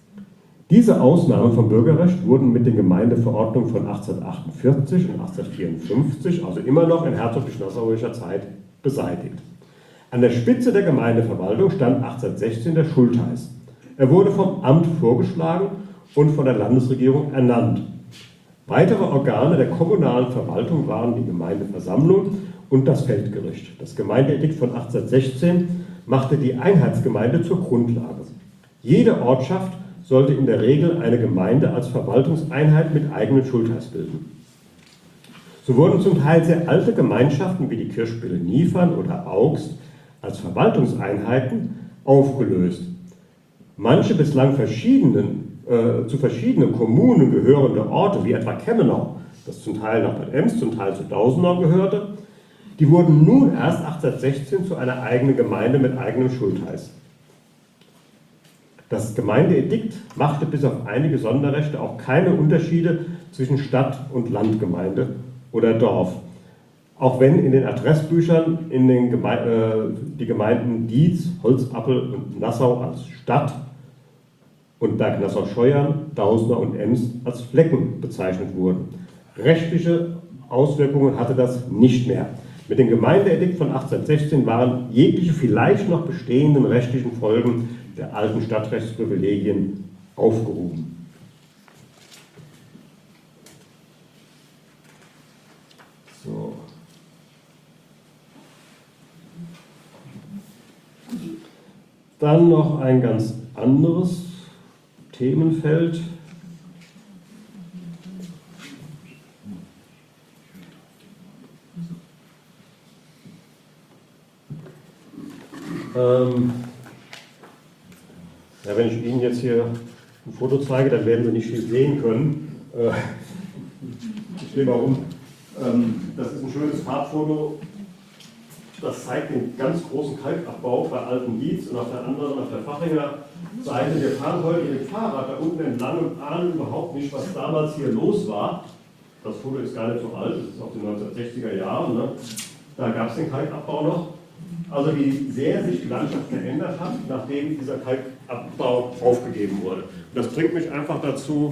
Diese Ausnahmen vom Bürgerrecht wurden mit den Gemeindeverordnungen von 1848 und 1854, also immer noch in herzoglich-nassauischer Zeit, beseitigt. An der Spitze der Gemeindeverwaltung stand 1816 der Schultheiß. Er wurde vom Amt vorgeschlagen und von der Landesregierung ernannt. Weitere Organe der kommunalen Verwaltung waren die Gemeindeversammlung und das Feldgericht. Das Gemeindeedikt von 1816 machte die Einheitsgemeinde zur Grundlage. Jede Ortschaft sollte in der Regel eine Gemeinde als Verwaltungseinheit mit eigenem Schultheiß bilden. So wurden zum Teil sehr alte Gemeinschaften wie die Kirchspiele Niefern oder Augst als Verwaltungseinheiten aufgelöst. Manche bislang zu verschiedenen Kommunen gehörende Orte, wie etwa Kemmenau, das zum Teil nach Bad Ems, zum Teil zu Dausenau gehörte, die wurden nun erst 1816 zu einer eigenen Gemeinde mit eigenem Schultheiß. Das Gemeindeedikt machte bis auf einige Sonderrechte auch keine Unterschiede zwischen Stadt- und Landgemeinde oder Dorf. Auch wenn in den Adressbüchern die Gemeinden Dietz, Holzappel und Nassau als Stadt und Bergnassau-Scheuern, Dausenau und Ems als Flecken bezeichnet wurden. Rechtliche Auswirkungen hatte das nicht mehr. Mit dem Gemeindeedikt von 1816 waren jegliche vielleicht noch bestehenden rechtlichen Folgen der alten Stadtrechtsprivilegien aufgehoben. So. Dann noch ein ganz anderes Themenfeld. Ja, wenn ich Ihnen jetzt hier ein Foto zeige, dann werden Sie nicht viel sehen können. Ich sehe warum. Das ist ein schönes Farbfoto. Das zeigt den ganz großen Kalkabbau bei Alten Dietz und auf der anderen, auf der Fachinger Seite. Wir fahren heute mit dem Fahrrad da unten entlang und ahnen überhaupt nicht, was damals hier los war. Das Foto ist gar nicht so alt, das ist aus den 1960er Jahren. Ne? Da gab es den Kalkabbau noch. Also wie sehr sich die Landschaft verändert hat, nachdem dieser Kalkabbau aufgegeben wurde. Und das bringt mich einfach dazu,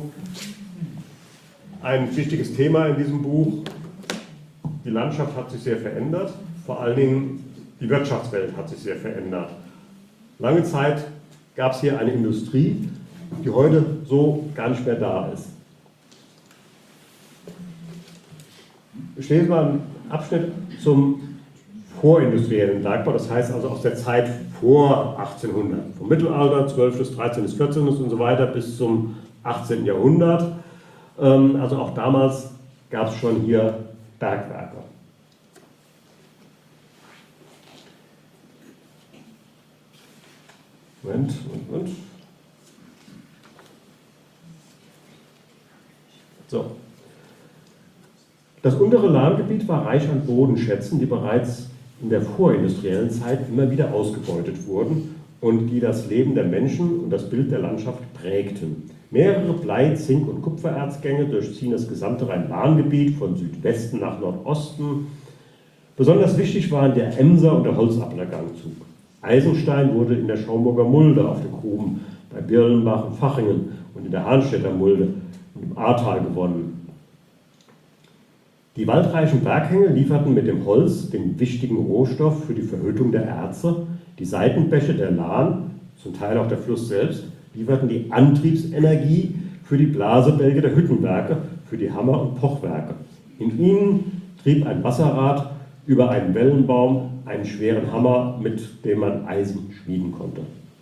ein wichtiges Thema in diesem Buch. Die Landschaft hat sich sehr verändert, vor allen Dingen die Wirtschaftswelt hat sich sehr verändert. Lange Zeit gab es hier eine Industrie, die heute so gar nicht mehr da ist. Ich lese mal einen Abschnitt zum vorindustriellen Bergbau, das heißt also aus der Zeit vor 1800, vom Mittelalter, 12. bis 13. bis 14. und so weiter bis zum 18. Jahrhundert. Also auch damals gab es schon hier Bergwerke. Moment. So. Das untere Lahngebiet war reich an Bodenschätzen, die bereits in der vorindustriellen Zeit immer wieder ausgebeutet wurden und die das Leben der Menschen und das Bild der Landschaft prägten. Mehrere Blei-, Zink- und Kupfererzgänge durchziehen das gesamte Rhein-Lahn-Gebiet von Südwesten nach Nordosten. Besonders wichtig waren der Emser und der Holzappler-Gangzug. Eisenstein wurde in der Schaumburger Mulde auf den Gruben bei Birlenbach und Fachingen und in der Hahnstädter Mulde und im Ahrtal gewonnen. Die waldreichen Berghänge lieferten mit dem Holz den wichtigen Rohstoff für die Verhüttung der Erze. Die Seitenbäche der Lahn, zum Teil auch der Fluss selbst, lieferten die Antriebsenergie für die Blasebälge der Hüttenwerke, für die Hammer- und Pochwerke. In ihnen trieb ein Wasserrad über einen Wellenbaum einen schweren Hammer, mit dem man Eisen schmieden konnte.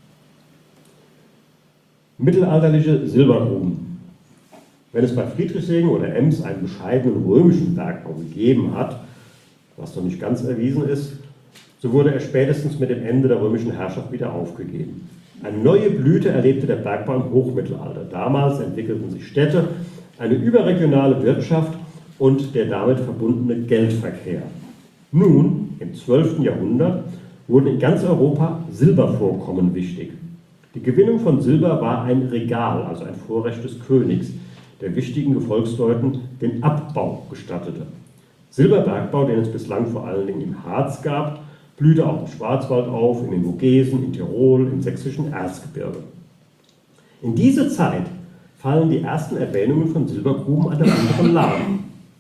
Mittelalterliche Silbergruben. Wenn es bei Friedrichshagen oder Ems einen bescheidenen römischen Bergbau gegeben hat, was noch nicht ganz erwiesen ist, so wurde er spätestens mit dem Ende der römischen Herrschaft wieder aufgegeben. Eine neue Blüte erlebte der Bergbau im Hochmittelalter. Damals entwickelten sich Städte, eine überregionale Wirtschaft und der damit verbundene Geldverkehr. Nun, im 12. Jahrhundert, wurden in ganz Europa Silbervorkommen wichtig. Die Gewinnung von Silber war ein Regal, also ein Vorrecht des Königs, der wichtigen Gefolgsleuten den Abbau gestattete. Silberbergbau, den es bislang vor allen Dingen im Harz gab, blühte auch im Schwarzwald auf, in den Vogesen, in Tirol, im sächsischen Erzgebirge. In diese Zeit fallen die ersten Erwähnungen von Silbergruben an der unteren Lahn.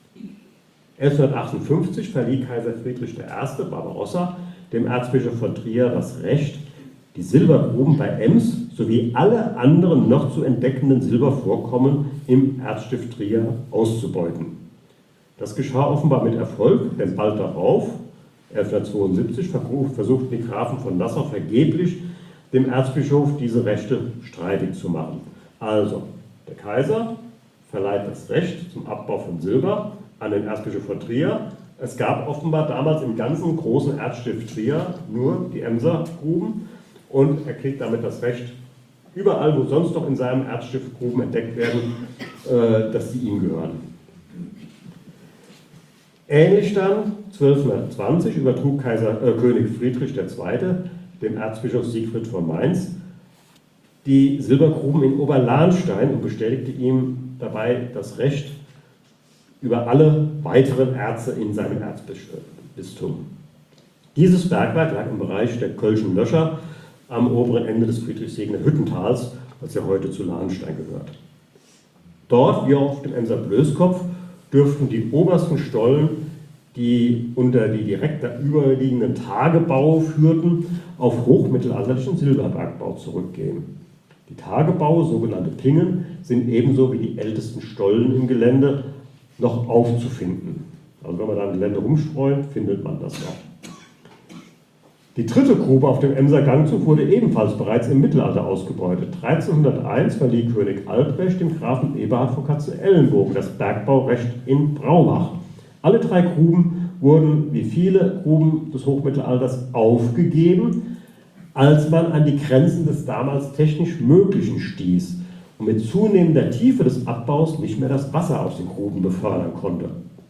1158 verlieh Kaiser Friedrich I. Barbarossa dem Erzbischof von Trier das Recht, die Silbergruben bei Ems sowie alle anderen noch zu entdeckenden Silbervorkommen im Erzstift Trier auszubeuten. Das geschah offenbar mit Erfolg, denn bald darauf, 1172, versuchten die Grafen von Nassau vergeblich, dem Erzbischof diese Rechte streitig zu machen. Also, der Kaiser verleiht das Recht zum Abbau von Silber an den Erzbischof von Trier. Es gab offenbar damals im ganzen großen Erzstift Trier nur die Emser Gruben und er kriegt damit das Recht, überall, wo sonst noch in seinem Erzstift Gruben entdeckt werden, dass sie ihm gehören. Ähnlich dann, 1220, übertrug König Friedrich II. Dem Erzbischof Siegfried von Mainz die Silbergruben in Oberlahnstein und bestätigte ihm dabei das Recht über alle weiteren Erze in seinem Erzbistum. Dieses Bergwerk lag im Bereich der Kölschen Löscher am oberen Ende des Friedrichshagener Hüttentals, das ja heute zu Lahnstein gehört. Dort, wie auch auf dem Emser Blöskopf, dürften die obersten Stollen, die unter die direkt darüberliegenden Tagebau führten, auf hochmittelalterlichen Silberbergbau zurückgehen. Die Tagebaue, sogenannte Pingen, sind ebenso wie die ältesten Stollen im Gelände noch aufzufinden. Also wenn man da im Gelände rumstreut, findet man das noch. Die dritte Grube auf dem Emser Gangzug wurde ebenfalls bereits im Mittelalter ausgebeutet. 1301 verlieh König Albrecht dem Grafen Eberhard von Katzenelnbogen das Bergbaurecht in Braubach. Alle drei Gruben wurden, wie viele Gruben des Hochmittelalters, aufgegeben, als man an die Grenzen des damals technisch Möglichen stieß und mit zunehmender Tiefe des Abbaus nicht mehr das Wasser aus den Gruben befördern konnte.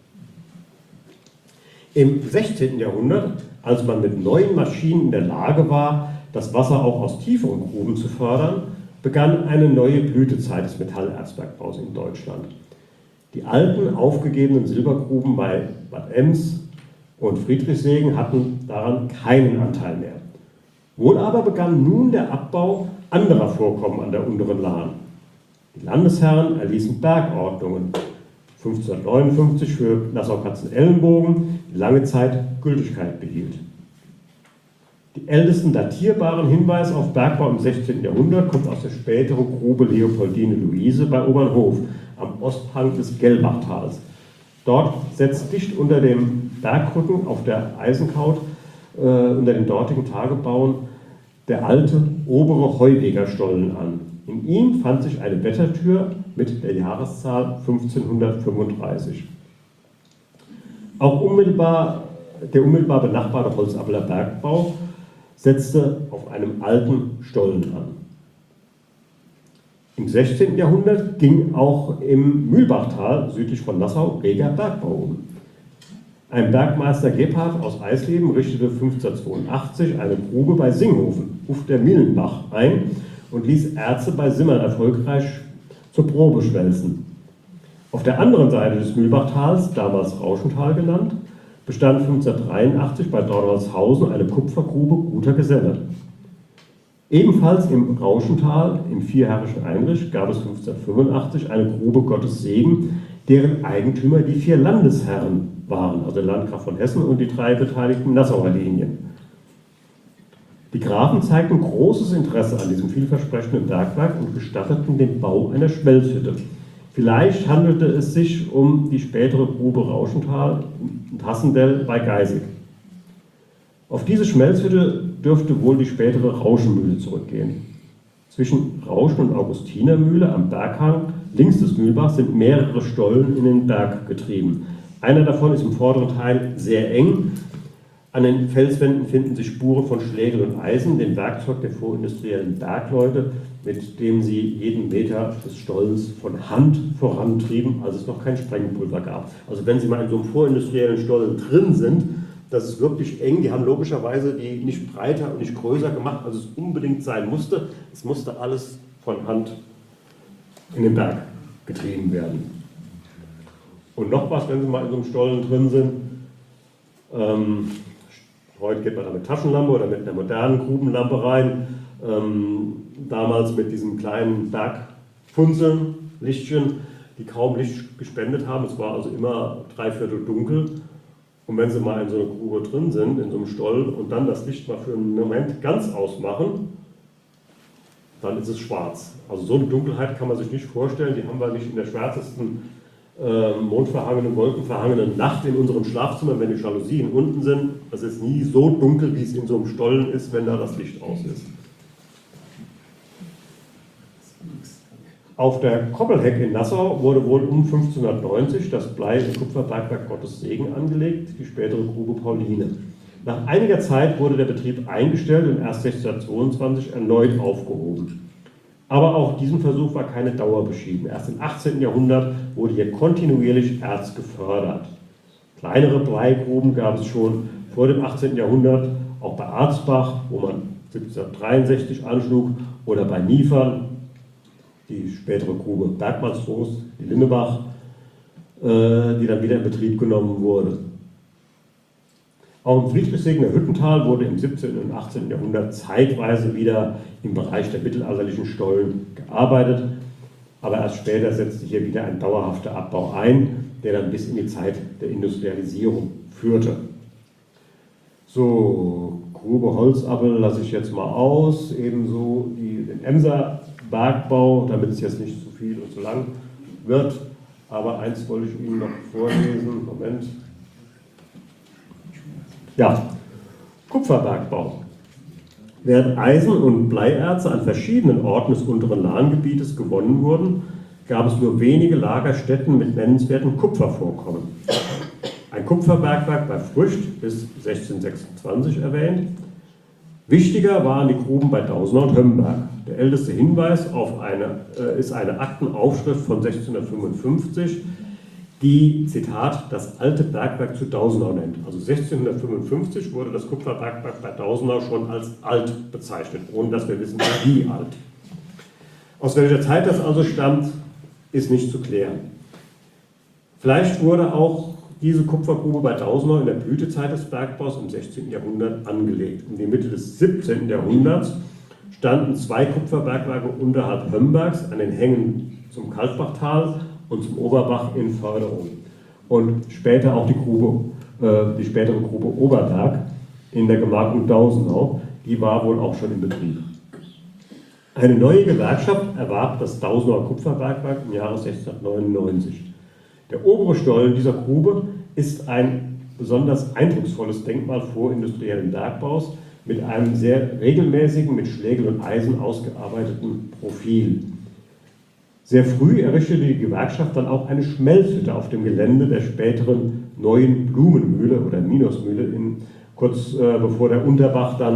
Im 16. Jahrhundert, als man mit neuen Maschinen in der Lage war, das Wasser auch aus tieferen Gruben zu fördern, begann eine neue Blütezeit des Metallerzbergbaus in Deutschland. Die alten, aufgegebenen Silbergruben bei Bad Ems und Friedrichshagen hatten daran keinen Anteil mehr. Wohl aber begann nun der Abbau anderer Vorkommen an der unteren Lahn. Die Landesherren erließen Bergordnungen, 1559 für Nassau-Katzenelnbogen, die lange Zeit Gültigkeit behielt. Die ältesten datierbaren Hinweise auf Bergbau im 16. Jahrhundert kommt aus der späteren Grube Leopoldine Luise bei Obernhof am Osthang des Gellbachtals. Dort setzt dicht unter dem Bergrücken auf der Eisenkaut unter den dortigen Tagebauen der alte obere Heuwegerstollen an. In ihm fand sich eine Wettertür mit der Jahreszahl 1535. Auch der unmittelbar benachbarte Holzappler Bergbau setzte auf einem alten Stollen an. Im 16. Jahrhundert ging auch im Mühlbachtal südlich von Nassau reger Bergbau um. Ein Bergmeister Gebhardt aus Eisleben richtete 1582 eine Grube bei Singhofen, auf der Millenbach, ein und ließ Erze bei Simmern erfolgreich zur Probe schwelzen. Auf der anderen Seite des Mühlbachtals, damals Rauschental genannt, bestand 1583 bei Dornholzhausen eine Kupfergrube Guter Geselle. Ebenfalls im Rauschental, im vierherrischen Einrich, gab es 1585 eine Grube Gottes Segen, deren Eigentümer die 4 Landesherren waren, also der Landgraf von Hessen und die 3 beteiligten Nassauer Linien. Die Grafen zeigten großes Interesse an diesem vielversprechenden Bergwerk und gestatteten den Bau einer Schmelzhütte. Vielleicht handelte es sich um die spätere Grube Rauschental und Hassendell bei Geisig. Auf diese Schmelzhütte dürfte wohl die spätere Rauschenmühle zurückgehen. Zwischen Rauschen- und Augustinermühle am Berghang links des Mühlbachs sind mehrere Stollen in den Berg getrieben. Einer davon ist im vorderen Teil sehr eng. An den Felswänden finden sich Spuren von Schlägel und Eisen, dem Werkzeug der vorindustriellen Bergleute, mit dem sie jeden Meter des Stollens von Hand vorantrieben, als es noch kein Sprengpulver gab. Also wenn Sie mal in so einem vorindustriellen Stollen drin sind, das ist wirklich eng. Die haben logischerweise die nicht breiter und nicht größer gemacht, als es unbedingt sein musste. Es musste alles von Hand in den Berg getrieben werden. Und noch was, wenn Sie mal in so einem Stollen drin sind. Heute geht man da mit Taschenlampe oder mit einer modernen Grubenlampe rein. Damals mit diesen kleinen Bergfunzeln, Lichtchen, die kaum Licht gespendet haben. Es war also immer 3/4 dunkel. Und wenn Sie mal in so einer Grube drin sind, in so einem Stollen, und dann das Licht mal für einen Moment ganz ausmachen, dann ist es schwarz. Also so eine Dunkelheit kann man sich nicht vorstellen. Die haben wir nicht in der schwärzesten mondverhangenen, wolkenverhangenen Nacht in unserem Schlafzimmer, wenn die Jalousien unten sind. Es ist nie so dunkel, wie es in so einem Stollen ist, wenn da das Licht aus ist. Auf der Koppelheck in Nassau wurde wohl um 1590 das Blei- und Kupferbergwerk Gottes Segen angelegt, die spätere Grube Pauline. Nach einiger Zeit wurde der Betrieb eingestellt und erst 1622 erneut aufgehoben. Aber auch diesem Versuch war keine Dauer beschieden. Erst im 18. Jahrhundert wurde hier kontinuierlich Erz gefördert. Kleinere Bleigruben gab es schon vor dem 18. Jahrhundert, auch bei Arzbach, wo man 1763 anschlug, oder bei Niefern, die spätere Grube Bergmannstrost, die Linnebach, die dann wieder in Betrieb genommen wurde. Auch im Friedrichsegener Hüttental wurde im 17. und 18. Jahrhundert zeitweise wieder im Bereich der mittelalterlichen Stollen gearbeitet, aber erst später setzte hier wieder ein dauerhafter Abbau ein, der dann bis in die Zeit der Industrialisierung führte. So, Grube Holzappel lasse ich jetzt mal aus, ebenso den Emser Bergbau, damit es jetzt nicht zu viel und zu lang wird, aber eins wollte ich Ihnen noch vorlesen, Moment. Ja, Kupferbergbau. Während Eisen- und Bleierze an verschiedenen Orten des unteren Lahngebietes gewonnen wurden, gab es nur wenige Lagerstätten mit nennenswerten Kupfervorkommen. Ein Kupferbergwerk bei Frücht bis 1626 erwähnt. Wichtiger waren die Gruben bei Dausenau und Hömberg. Der älteste Hinweis ist eine Aktenaufschrift von 1655, die, Zitat, das alte Bergwerk zu Dausenau nennt. Also 1655 wurde das Kupferbergwerk bei Dausenau schon als alt bezeichnet, ohne dass wir wissen, wie alt. Aus welcher Zeit das also stammt, ist nicht zu klären. Vielleicht wurde auch diese Kupfergrube bei Dausenau in der Blütezeit des Bergbaus im 16. Jahrhundert angelegt. In die Mitte des 17. Jahrhunderts standen 2 Kupferbergwerke unterhalb Hömbergs an den Hängen zum Kaltbachtal und zum Oberbach in Förderung. Und später auch die spätere Grube Oberberg in der Gemarkung Dausenau, die war wohl auch schon in Betrieb. Eine neue Gewerkschaft erwarb das Dausenauer Kupferbergwerk im Jahre 1699. Der obere Stollen dieser Grube ist ein besonders eindrucksvolles Denkmal vorindustriellen Bergbaus mit einem sehr regelmäßigen, mit Schlägel und Eisen ausgearbeiteten Profil. Sehr früh errichtete die Gewerkschaft dann auch eine Schmelzhütte auf dem Gelände der späteren neuen Blumenmühle oder Minosmühle, kurz bevor der Unterbach dann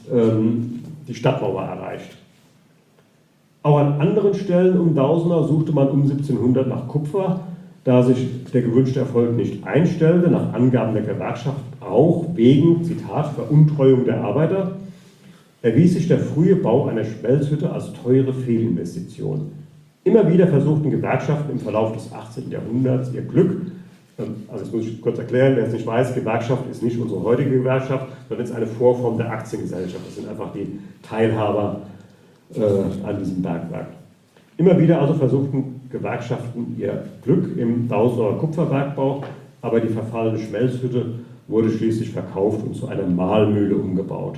die Stadtmauer erreicht. Auch an anderen Stellen um Dausenau suchte man um 1700 nach Kupfer, da sich der gewünschte Erfolg nicht einstellte, nach Angaben der Gewerkschaft auch wegen, Zitat, Veruntreuung der Arbeiter, erwies sich der frühe Bau einer Schmelzhütte als teure Fehlinvestition. Immer wieder versuchten Gewerkschaften im Verlauf des 18. Jahrhunderts ihr Glück. Also das muss ich kurz erklären, wer es nicht weiß, Gewerkschaft ist nicht unsere heutige Gewerkschaft, sondern ist eine Vorform der Aktiengesellschaft. Das sind einfach die Teilhaber an diesem Bergwerk. Immer wieder also versuchten Gewerkschaften ihr Glück im Dausenauer Kupferbergbau, aber die verfallene Schmelzhütte wurde schließlich verkauft und zu einer Mahlmühle umgebaut.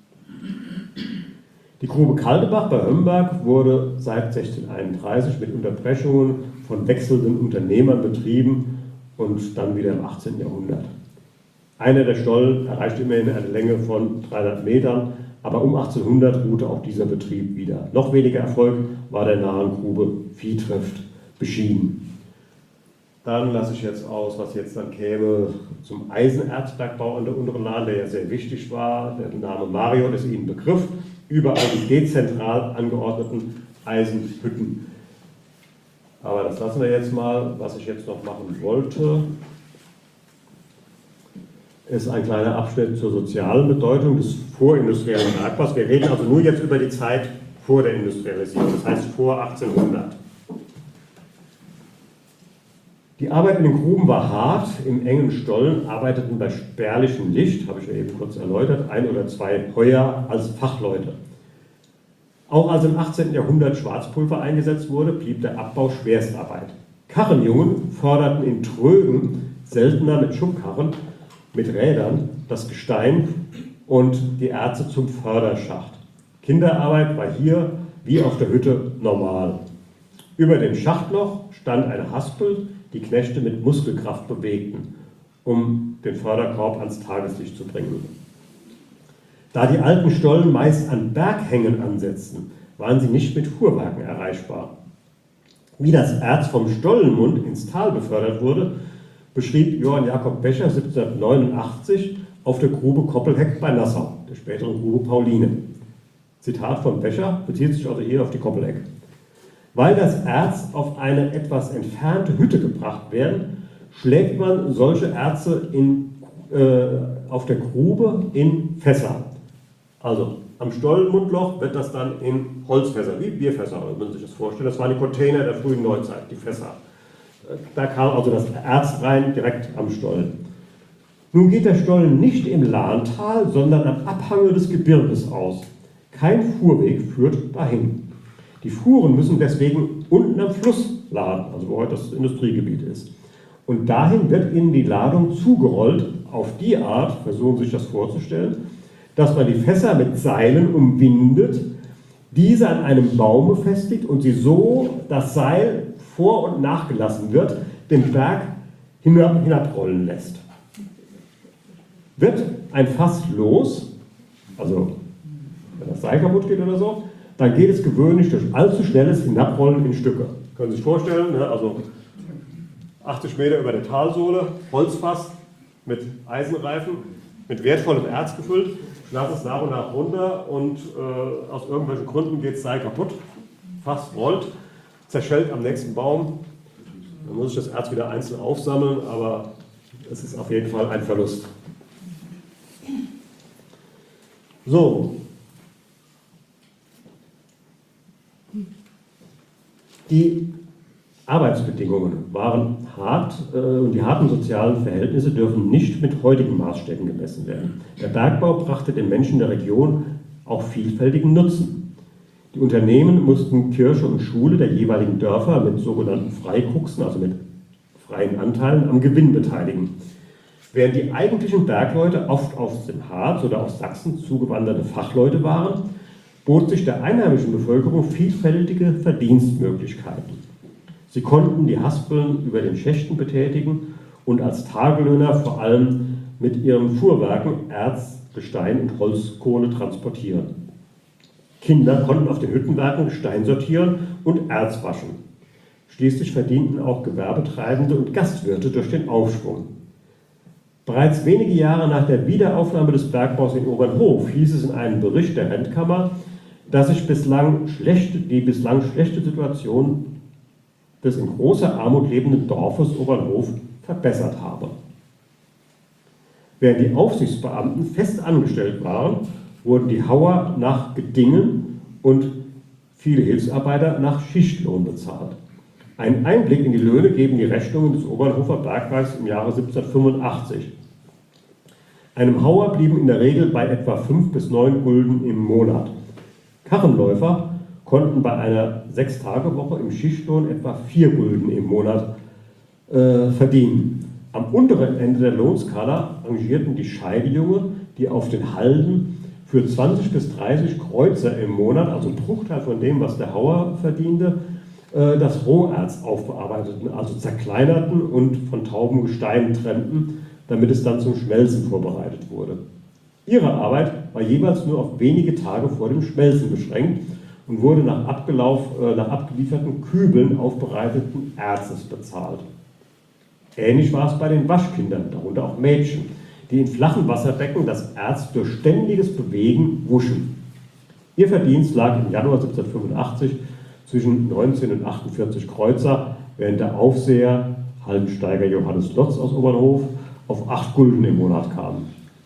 Die Grube Kaldebach bei Hömberg wurde seit 1631 mit Unterbrechungen von wechselnden Unternehmern betrieben und dann wieder im 18. Jahrhundert. Einer der Stollen erreichte immerhin eine Länge von 300 Metern, aber um 1800 ruhte auch dieser Betrieb wieder. Noch weniger Erfolg war der nahen Grube Viehtrift beschieden. Dann lasse ich jetzt aus, was jetzt dann käme zum Eisenerzbergbau an der unteren Lahn, der ja sehr wichtig war. Der Name Marion ist Ihnen Begriff. Überall die dezentral angeordneten Eisenhütten. Aber das lassen wir jetzt mal. Was ich jetzt noch machen wollte, ist ein kleiner Abschnitt zur sozialen Bedeutung des vorindustriellen Bergbaus. Wir reden also nur jetzt über die Zeit vor der Industrialisierung, das heißt vor 1800. Die Arbeit in den Gruben war hart. Im engen Stollen arbeiteten bei spärlichem Licht, habe ich ja eben kurz erläutert, 1 oder 2 Heuer als Fachleute. Auch als im 18. Jahrhundert Schwarzpulver eingesetzt wurde, blieb der Abbau Schwerstarbeit. Karrenjungen förderten in Trögen, seltener mit Schubkarren, mit Rädern, das Gestein und die Erze zum Förderschacht. Kinderarbeit war hier wie auf der Hütte normal. Über dem Schachtloch stand eine Haspel, die Knechte mit Muskelkraft bewegten, um den Förderkorb ans Tageslicht zu bringen. Da die alten Stollen meist an Berghängen ansetzten, waren sie nicht mit Fuhrwerken erreichbar. Wie das Erz vom Stollenmund ins Tal befördert wurde, beschrieb Johann Jakob Becher 1789 auf der Grube Koppelheck bei Nassau, der späteren Grube Pauline. Zitat von Becher bezieht sich also hier auf die Koppelheck. Weil das Erz auf eine etwas entfernte Hütte gebracht werden, schlägt man solche Erze auf der Grube in Fässer. Also am Stollenmundloch wird das dann in Holzfässer, wie Bierfässer, wenn man sich das vorstellt. Das waren die Container der frühen Neuzeit, die Fässer. Da kam also das Erz rein, direkt am Stollen. Nun geht der Stollen nicht im Lahntal, sondern am Abhange des Gebirges aus. Kein Fuhrweg führt dahin. Die Fuhren müssen deswegen unten am Fluss laden, also wo heute das Industriegebiet ist. Und dahin wird ihnen die Ladung zugerollt, auf die Art, versuchen Sie sich das vorzustellen, dass man die Fässer mit Seilen umwindet, diese an einem Baum befestigt und sie so, das Seil vor- und nachgelassen wird, den Berg hinabrollen lässt. Wird ein Fass los, also wenn das Seil kaputt geht oder so, dann geht es gewöhnlich durch allzu schnelles Hinabrollen in Stücke. Können Sie sich vorstellen, ne? Also 80 Meter über der Talsohle, Holzfass mit Eisenreifen, mit wertvollem Erz gefüllt, lassen es nach und nach runter und aus irgendwelchen Gründen geht das Seil kaputt, Fass rollt, zerschellt am nächsten Baum. Dann muss ich das Erz wieder einzeln aufsammeln, aber es ist auf jeden Fall ein Verlust. So. Die Arbeitsbedingungen waren hart und die harten sozialen Verhältnisse dürfen nicht mit heutigen Maßstäben gemessen werden. Der Bergbau brachte den Menschen der Region auch vielfältigen Nutzen. Die Unternehmen mussten Kirche und Schule der jeweiligen Dörfer mit sogenannten Freikuxen, also mit freien Anteilen, am Gewinn beteiligen. Während die eigentlichen Bergleute oft aus dem Harz oder aus Sachsen zugewanderte Fachleute waren, bot sich der einheimischen Bevölkerung vielfältige Verdienstmöglichkeiten. Sie konnten die Haspeln über den Schächten betätigen und als Tagelöhner vor allem mit ihren Fuhrwerken Erz, Gestein und Holzkohle transportieren. Kinder konnten auf den Hüttenwerken Gestein sortieren und Erz waschen. Schließlich verdienten auch Gewerbetreibende und Gastwirte durch den Aufschwung. Bereits wenige Jahre nach der Wiederaufnahme des Bergbaus in Obernhof hieß es in einem Bericht der Rentkammer, dass sich die bislang schlechte Situation des in großer Armut lebenden Dorfes Obernhof verbessert habe. Während die Aufsichtsbeamten fest angestellt waren, wurden die Hauer nach Gedingen und viele Hilfsarbeiter nach Schichtlohn bezahlt. Einen Einblick in die Löhne geben die Rechnungen des Obernhofer Bergwerks im Jahre 1785. Einem Hauer blieben in der Regel bei etwa 5 bis 9 Gulden im Monat. Karrenläufer konnten bei einer 6-Tage-Woche im Schichtlohn etwa 4 Gulden im Monat verdienen. Am unteren Ende der Lohnskala rangierten die Scheidejunge, die auf den Halden für 20 bis 30 Kreuzer im Monat, also ein Bruchteil von dem, was der Hauer verdiente, das Roherz aufbearbeiteten, also zerkleinerten und von taubem Gestein trennten, damit es dann zum Schmelzen vorbereitet wurde. Ihre Arbeit war jeweils nur auf wenige Tage vor dem Schmelzen beschränkt und wurde nach abgelieferten Kübeln aufbereiteten Erzes bezahlt. Ähnlich war es bei den Waschkindern, darunter auch Mädchen, die in flachen Wasserbecken das Erz durch ständiges Bewegen wuschen. Ihr Verdienst lag im Januar 1785 zwischen 19 und 48 Kreuzer, während der Aufseher, Hallensteiger Johannes Lotz aus Obernhof, auf 8 Gulden im Monat kam.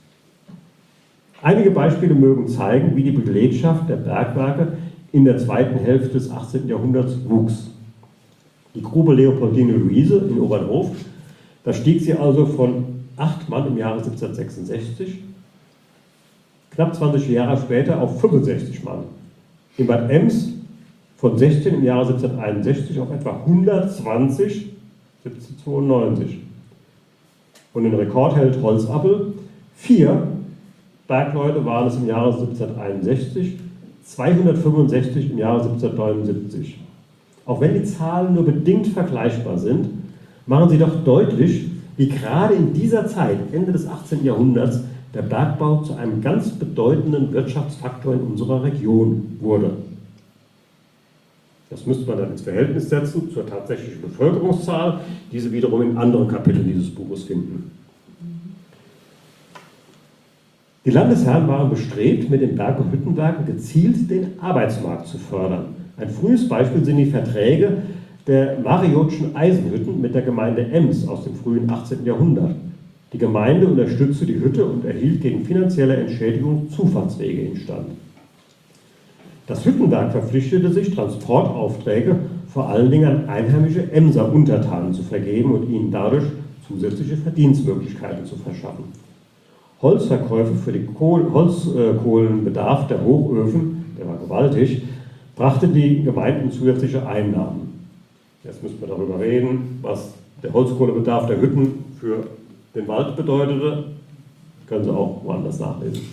Einige Beispiele mögen zeigen, wie die Belegschaft der Bergwerke in der zweiten Hälfte des 18. Jahrhunderts wuchs. Die Grube Leopoldine Luise in Obernhof, da stieg sie also von 8 Mann im Jahre 1766, knapp 20 Jahre später auf 65 Mann. In Bad Ems von 16 im Jahre 1761 auf etwa 120 1792. Und den Rekord hält Holzappel. 4 Bergleute waren es im Jahre 1761, 265 im Jahre 1779. Auch wenn die Zahlen nur bedingt vergleichbar sind, machen sie doch deutlich, wie gerade in dieser Zeit, Ende des 18. Jahrhunderts, der Bergbau zu einem ganz bedeutenden Wirtschaftsfaktor in unserer Region wurde. Das müsste man dann ins Verhältnis setzen zur tatsächlichen Bevölkerungszahl, die Sie wiederum in anderen Kapiteln dieses Buches finden. Die Landesherren waren bestrebt, mit den Berg- und Hüttenwerken gezielt den Arbeitsmarkt zu fördern. Ein frühes Beispiel sind die Verträge der Mariotschen Eisenhütten mit der Gemeinde Ems aus dem frühen 18. Jahrhundert. Die Gemeinde unterstützte die Hütte und erhielt gegen finanzielle Entschädigung Zufahrtswege instand. Das Hüttenwerk verpflichtete sich, Transportaufträge vor allen Dingen an einheimische Emser Untertanen zu vergeben und ihnen dadurch zusätzliche Verdienstmöglichkeiten zu verschaffen. Holzverkäufe für den Holzkohlenbedarf der Hochöfen, der war gewaltig, brachte die Gemeinden zusätzliche Einnahmen. Jetzt müssen wir darüber reden, was der Holzkohlebedarf der Hütten für den Wald bedeutete. Können Sie auch woanders nachlesen.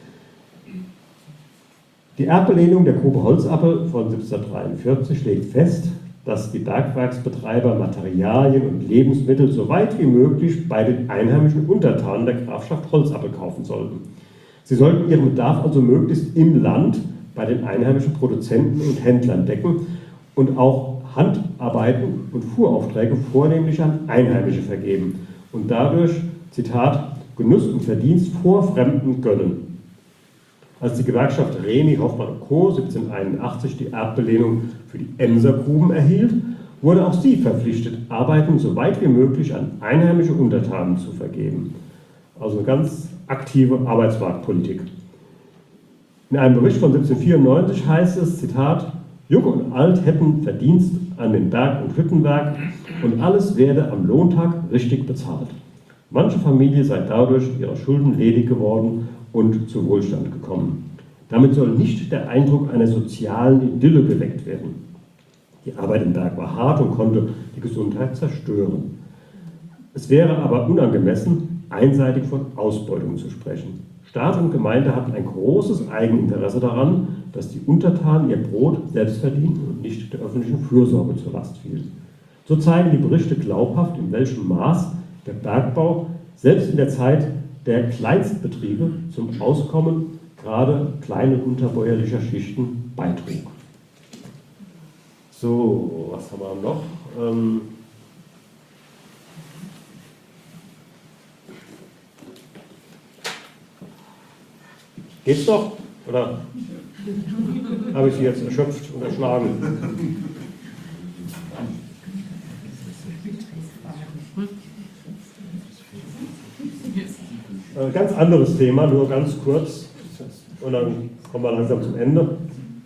Die Erbbelehnung der Grube Holzappel von 1743 legt fest, dass die Bergwerksbetreiber Materialien und Lebensmittel so weit wie möglich bei den einheimischen Untertanen der Grafschaft Holzappel kaufen sollten. Sie sollten ihren Bedarf also möglichst im Land bei den einheimischen Produzenten und Händlern decken und auch Handarbeiten und Fuhraufträge vornehmlich an Einheimische vergeben und dadurch, Zitat, Genuss und Verdienst vor Fremden gönnen. Als die Gewerkschaft Remi, Hoffmann und Co. 1781 die Erbbelehnung für die Emser Gruben erhielt, wurde auch sie verpflichtet, Arbeiten so weit wie möglich an einheimische Untertanen zu vergeben. Also eine ganz aktive Arbeitsmarktpolitik. In einem Bericht von 1794 heißt es, Zitat, Jung und Alt hätten Verdienst an den Berg- und Hüttenwerk und alles werde am Lohntag richtig bezahlt. Manche Familie sei dadurch ihrer Schulden ledig geworden und zu Wohlstand gekommen. Damit soll nicht der Eindruck einer sozialen Idylle geweckt werden. Die Arbeit im Berg war hart und konnte die Gesundheit zerstören. Es wäre aber unangemessen, einseitig von Ausbeutung zu sprechen. Staat und Gemeinde hatten ein großes Eigeninteresse daran, dass die Untertanen ihr Brot selbst verdienten und nicht der öffentlichen Fürsorge zur Last fiel. So zeigen die Berichte glaubhaft, in welchem Maß der Bergbau selbst in der Zeit der Kleinstbetriebe zum Auskommen gerade kleiner unterbäuerlicher Schichten beitrug. So, was haben wir noch? Geht's doch? Oder habe ich Sie jetzt erschöpft und erschlagen? Ganz anderes Thema, nur ganz kurz. Und dann kommen wir langsam zum Ende.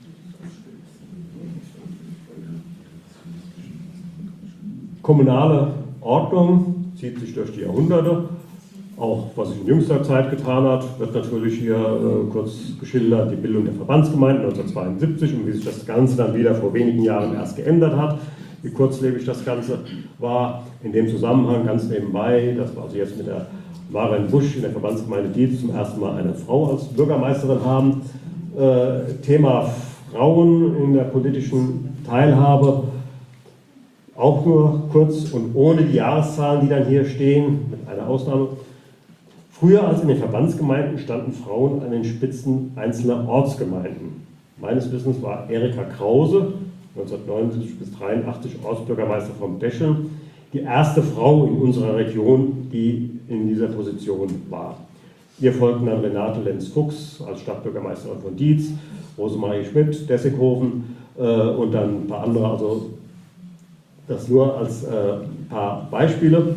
Kommunale Ordnung zieht sich durch die Jahrhunderte. Auch was sich in jüngster Zeit getan hat, wird natürlich hier kurz geschildert, die Bildung der Verbandsgemeinden 1972 und wie sich das Ganze dann wieder vor wenigen Jahren erst geändert hat, wie kurzlebig das Ganze war. In dem Zusammenhang ganz nebenbei, dass wir also jetzt mit der Maren Busch in der Verbandsgemeinde Dietz zum ersten Mal eine Frau als Bürgermeisterin haben. Thema Frauen in der politischen Teilhabe, auch nur kurz und ohne die Jahreszahlen, die dann hier stehen, mit einer Ausnahme. Früher als in den Verbandsgemeinden standen Frauen an den Spitzen einzelner Ortsgemeinden. Meines Wissens war Erika Krause, 1979 bis 1983 Ortsbürgermeister von Descheln, die erste Frau in unserer Region, die in dieser Position war. Ihr folgten dann Renate Lenz-Fuchs als Stadtbürgermeisterin von Dietz, Rosemarie Schmidt, Dessighofen und dann ein paar andere, also das nur als paar Beispiele.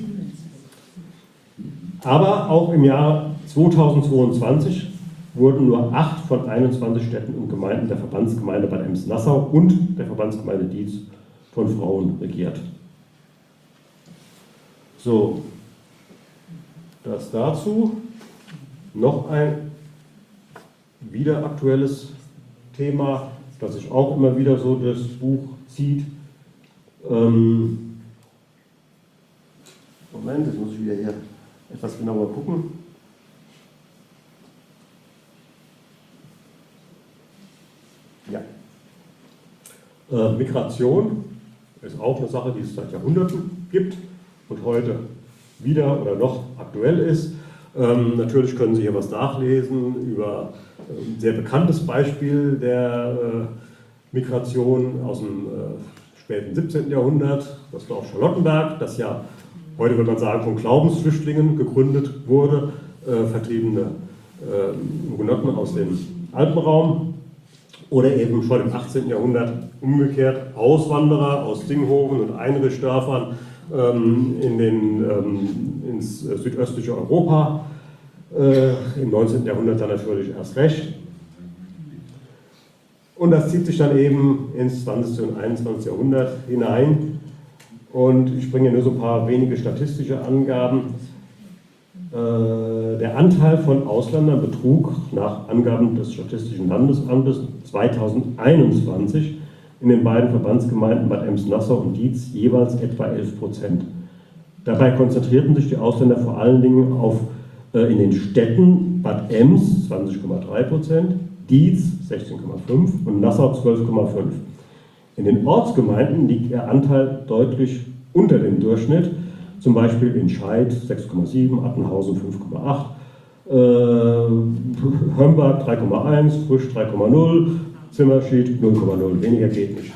Aber auch im Jahr 2022 wurden nur 8 von 21 Städten und Gemeinden der Verbandsgemeinde Bad Ems-Nassau und der Verbandsgemeinde Dietz von Frauen regiert. So, das dazu. Noch ein wieder aktuelles Thema, das sich auch immer wieder so durchs Buch zieht. Moment, jetzt muss ich wieder hier etwas genauer gucken. Ja. Migration ist auch eine Sache, die es seit Jahrhunderten gibt und heute wieder oder noch aktuell ist. Natürlich können Sie hier was nachlesen über ein sehr bekanntes Beispiel der Migration aus dem späten 17. Jahrhundert, das Dorf Charlottenberg, das ja heute, würde man sagen, von Glaubensflüchtlingen gegründet wurde, vertriebene Hugenotten aus dem Alpenraum. Oder eben schon im 18. Jahrhundert umgekehrt Auswanderer aus Singhofen und Einrichtsdörfern ins südöstliche Europa. Im 19. Jahrhundert dann natürlich erst recht. Und das zieht sich dann eben ins 20. und 21. Jahrhundert hinein. Und ich bringe nur so ein paar wenige statistische Angaben. Der Anteil von Ausländern betrug nach Angaben des Statistischen Landesamtes 2021 in den beiden Verbandsgemeinden Bad Ems-Nassau und Dietz jeweils etwa 11%. Dabei konzentrierten sich die Ausländer vor allen Dingen in den Städten Bad Ems 20,3%, Dietz 16,5% und Nassau 12,5%. In den Ortsgemeinden liegt der Anteil deutlich unter dem Durchschnitt, zum Beispiel in Scheid 6,7, Attenhausen 5,8, Hömberg 3,1, Frisch 3,0, Zimmerschied 0,0, weniger geht nicht.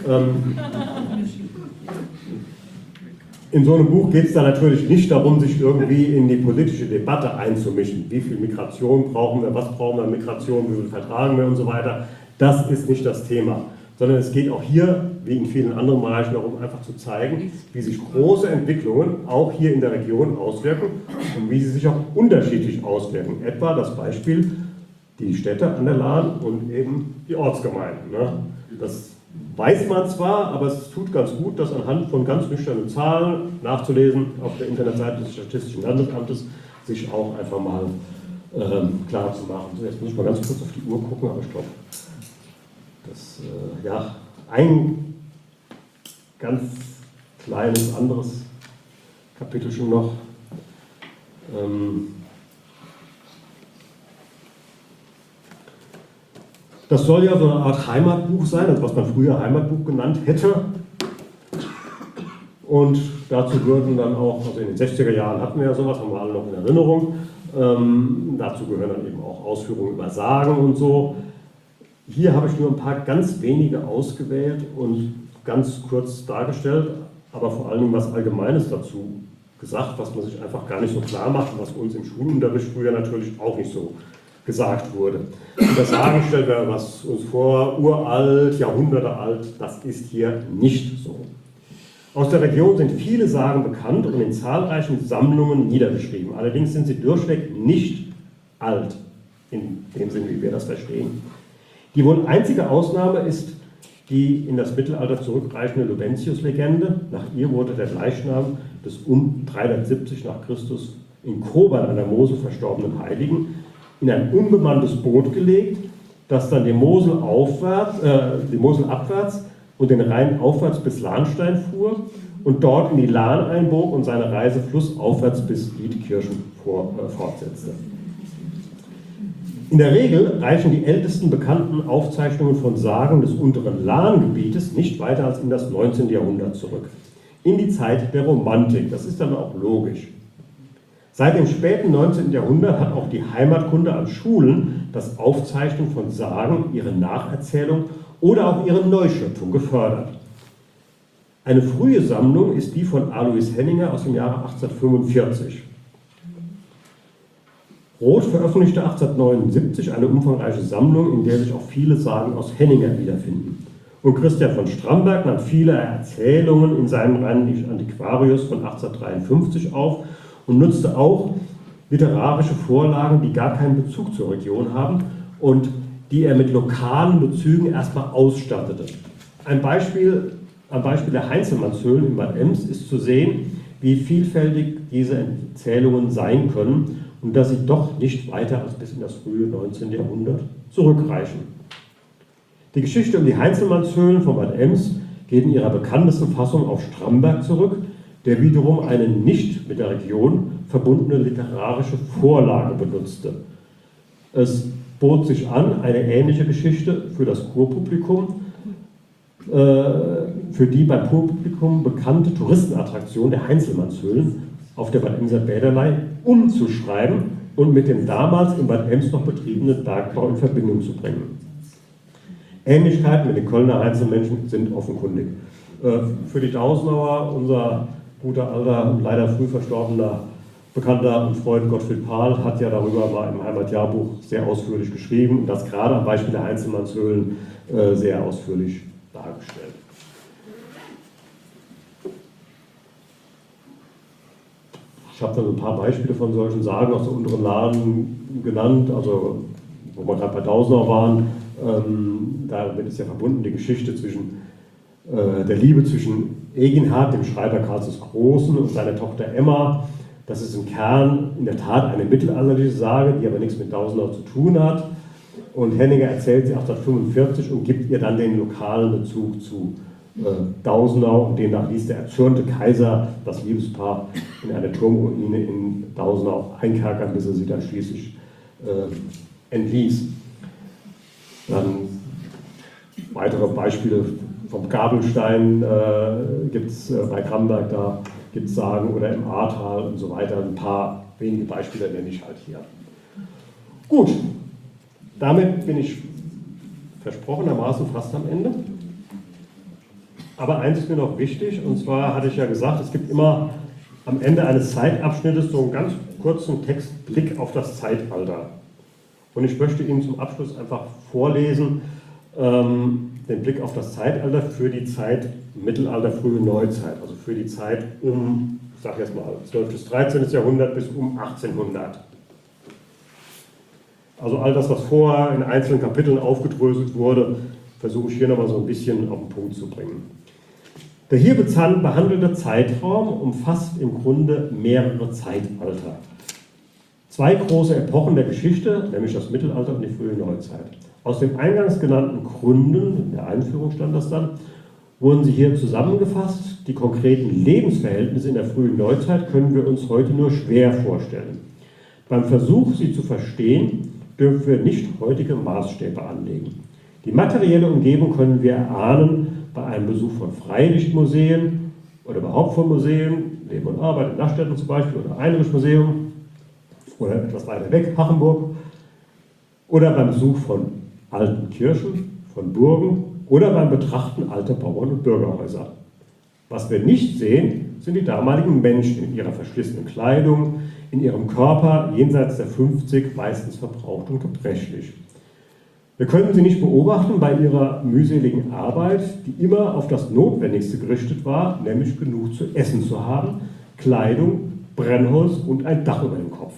In so einem Buch geht es da natürlich nicht darum, sich irgendwie in die politische Debatte einzumischen. Wie viel Migration brauchen wir, was brauchen wir an Migration, wie viel vertragen wir und so weiter. Das ist nicht das Thema. Sondern es geht auch hier, wie in vielen anderen Bereichen, darum, einfach zu zeigen, wie sich große Entwicklungen auch hier in der Region auswirken und wie sie sich auch unterschiedlich auswirken. Etwa das Beispiel, die Städte an der Lahn und eben die Ortsgemeinden. Ne? Das weiß man zwar, aber es tut ganz gut, das anhand von ganz nüchternen Zahlen nachzulesen auf der Internetseite des Statistischen Landesamtes, sich auch einfach mal klar zu machen. So, jetzt muss ich mal ganz kurz auf die Uhr gucken, aber ich glaube, ja, ein ganz kleines anderes Kapitelchen noch. Das soll ja so eine Art Heimatbuch sein, also was man früher Heimatbuch genannt hätte. Und dazu würden dann auch, also in den 60er Jahren hatten wir ja sowas, haben wir alle noch in Erinnerung. Dazu gehören dann eben auch Ausführungen über Sagen und so. Hier habe ich nur ein paar ganz wenige ausgewählt und ganz kurz dargestellt, aber vor allem was Allgemeines dazu gesagt, was man sich einfach gar nicht so klar macht und was uns im Schulunterricht früher natürlich auch nicht so gesagt wurde. Und das Sagen stellt wir was uns vor, uralt, Jahrhunderte alt, das ist hier nicht so. Aus der Region sind viele Sagen bekannt und in zahlreichen Sammlungen niedergeschrieben. Allerdings sind sie durchweg nicht alt, in dem Sinne, wie wir das verstehen. Die wohl einzige Ausnahme ist die in das Mittelalter zurückreichende Lubentius-Legende. Nach ihr wurde der Leichnam des um 370 nach Christus in Kobern an der Mosel verstorbenen Heiligen in ein unbemanntes Boot gelegt, das dann die Mosel abwärts und den Rhein aufwärts bis Lahnstein fuhr und dort in die Lahn einbog und seine Reise flussaufwärts bis Liedkirchen fortsetzte. In der Regel reichen die ältesten bekannten Aufzeichnungen von Sagen des unteren Lahngebietes nicht weiter als in das 19. Jahrhundert zurück. In die Zeit der Romantik, das ist dann auch logisch. Seit dem späten 19. Jahrhundert hat auch die Heimatkunde an Schulen das Aufzeichnen von Sagen, ihre Nacherzählung oder auch ihre Neuschöpfung gefördert. Eine frühe Sammlung ist die von Alois Henninger aus dem Jahre 1845. Roth veröffentlichte 1879 eine umfangreiche Sammlung, in der sich auch viele Sagen aus Henninger wiederfinden. Und Christian von Stramberg nahm viele Erzählungen in seinem Antiquarius von 1853 auf und nutzte auch literarische Vorlagen, die gar keinen Bezug zur Region haben und die er mit lokalen Bezügen erstmal ausstattete. Am Beispiel der Heinzelmannshöhlen in Bad Ems ist zu sehen, wie vielfältig diese Erzählungen sein können und dass sie doch nicht weiter als bis in das frühe 19. Jahrhundert zurückreichen. Die Geschichte um die Heinzelmannshöhlen von Bad Ems geht in ihrer bekanntesten Fassung auf Stramberg zurück, der wiederum eine nicht mit der Region verbundene literarische Vorlage benutzte. Es bot sich an, eine ähnliche Geschichte für das Kurpublikum, für die beim Kurpublikum bekannte Touristenattraktion der Heinzelmannshöhlen auf der Bad Emser Bäderlei umzuschreiben und mit dem damals in Bad Ems noch betriebenen Bergbau in Verbindung zu bringen. Ähnlichkeiten mit den Kölner Heinzelmännchen sind offenkundig. Für die Dausenauer, unser guter alter und leider früh verstorbener Bekannter und Freund Gottfried Pahl hat ja darüber mal im Heimatjahrbuch sehr ausführlich geschrieben und das gerade am Beispiel der Heinzelmannshöhlen sehr ausführlich dargestellt. Ich habe dann ein paar Beispiele von solchen Sagen aus der unteren Lahn genannt, also wo wir gerade bei Dausenau waren. Damit ist ja verbunden die Geschichte zwischen der Liebe zwischen Eginhard, dem Schreiber Karls des Großen, und seiner Tochter Emma. Das ist im Kern in der Tat eine mittelalterliche Sage, die aber nichts mit Dausenau zu tun hat. Und Henninger erzählt sie 1845 und gibt ihr dann den lokalen Bezug zu Dausenau. Und demnach ließ der erzürnte Kaiser das Liebespaar in eine Turmruine in Dausenau einkerkern, bis er sie dann schließlich entließ. Dann weitere Beispiele vom Gabelstein gibt es bei Kramberg, da gibt es Sagen, oder im Ahrtal und so weiter. Ein paar wenige Beispiele nenne ich halt hier. Gut, damit bin ich versprochenermaßen fast am Ende. Aber eins ist mir noch wichtig, und zwar hatte ich ja gesagt, es gibt immer am Ende eines Zeitabschnittes so einen ganz kurzen Textblick auf das Zeitalter. Und ich möchte Ihnen zum Abschluss einfach vorlesen, den Blick auf das Zeitalter für die Zeit Mittelalter, frühe Neuzeit, also für die Zeit um, ich sage jetzt mal, 12. bis 13. Jahrhundert bis um 1800. Also all das, was vorher in einzelnen Kapiteln aufgedröselt wurde, versuche ich hier nochmal so ein bisschen auf den Punkt zu bringen. Der hier behandelte Zeitraum umfasst im Grunde mehrere Zeitalter. Zwei große Epochen der Geschichte, nämlich das Mittelalter und die frühe Neuzeit. Aus den eingangs genannten Gründen, in der Einführung stand das dann, wurden sie hier zusammengefasst. Die konkreten Lebensverhältnisse in der frühen Neuzeit können wir uns heute nur schwer vorstellen. Beim Versuch, sie zu verstehen, dürfen wir nicht heutige Maßstäbe anlegen. Die materielle Umgebung können wir erahnen bei einem Besuch von Freilichtmuseen oder überhaupt von Museen, Leben und Arbeit in Nachstetten zum Beispiel, oder Heinrich-Museum oder etwas weiter weg, Hachenburg, oder beim Besuch von alten Kirchen, von Burgen oder beim Betrachten alter Bauern- und Bürgerhäuser. Was wir nicht sehen, sind die damaligen Menschen in ihrer verschlissenen Kleidung, in ihrem Körper jenseits der 50 meistens verbraucht und gebrechlich. Wir können sie nicht beobachten bei ihrer mühseligen Arbeit, die immer auf das Notwendigste gerichtet war, nämlich genug zu essen zu haben, Kleidung, Brennholz und ein Dach über dem Kopf.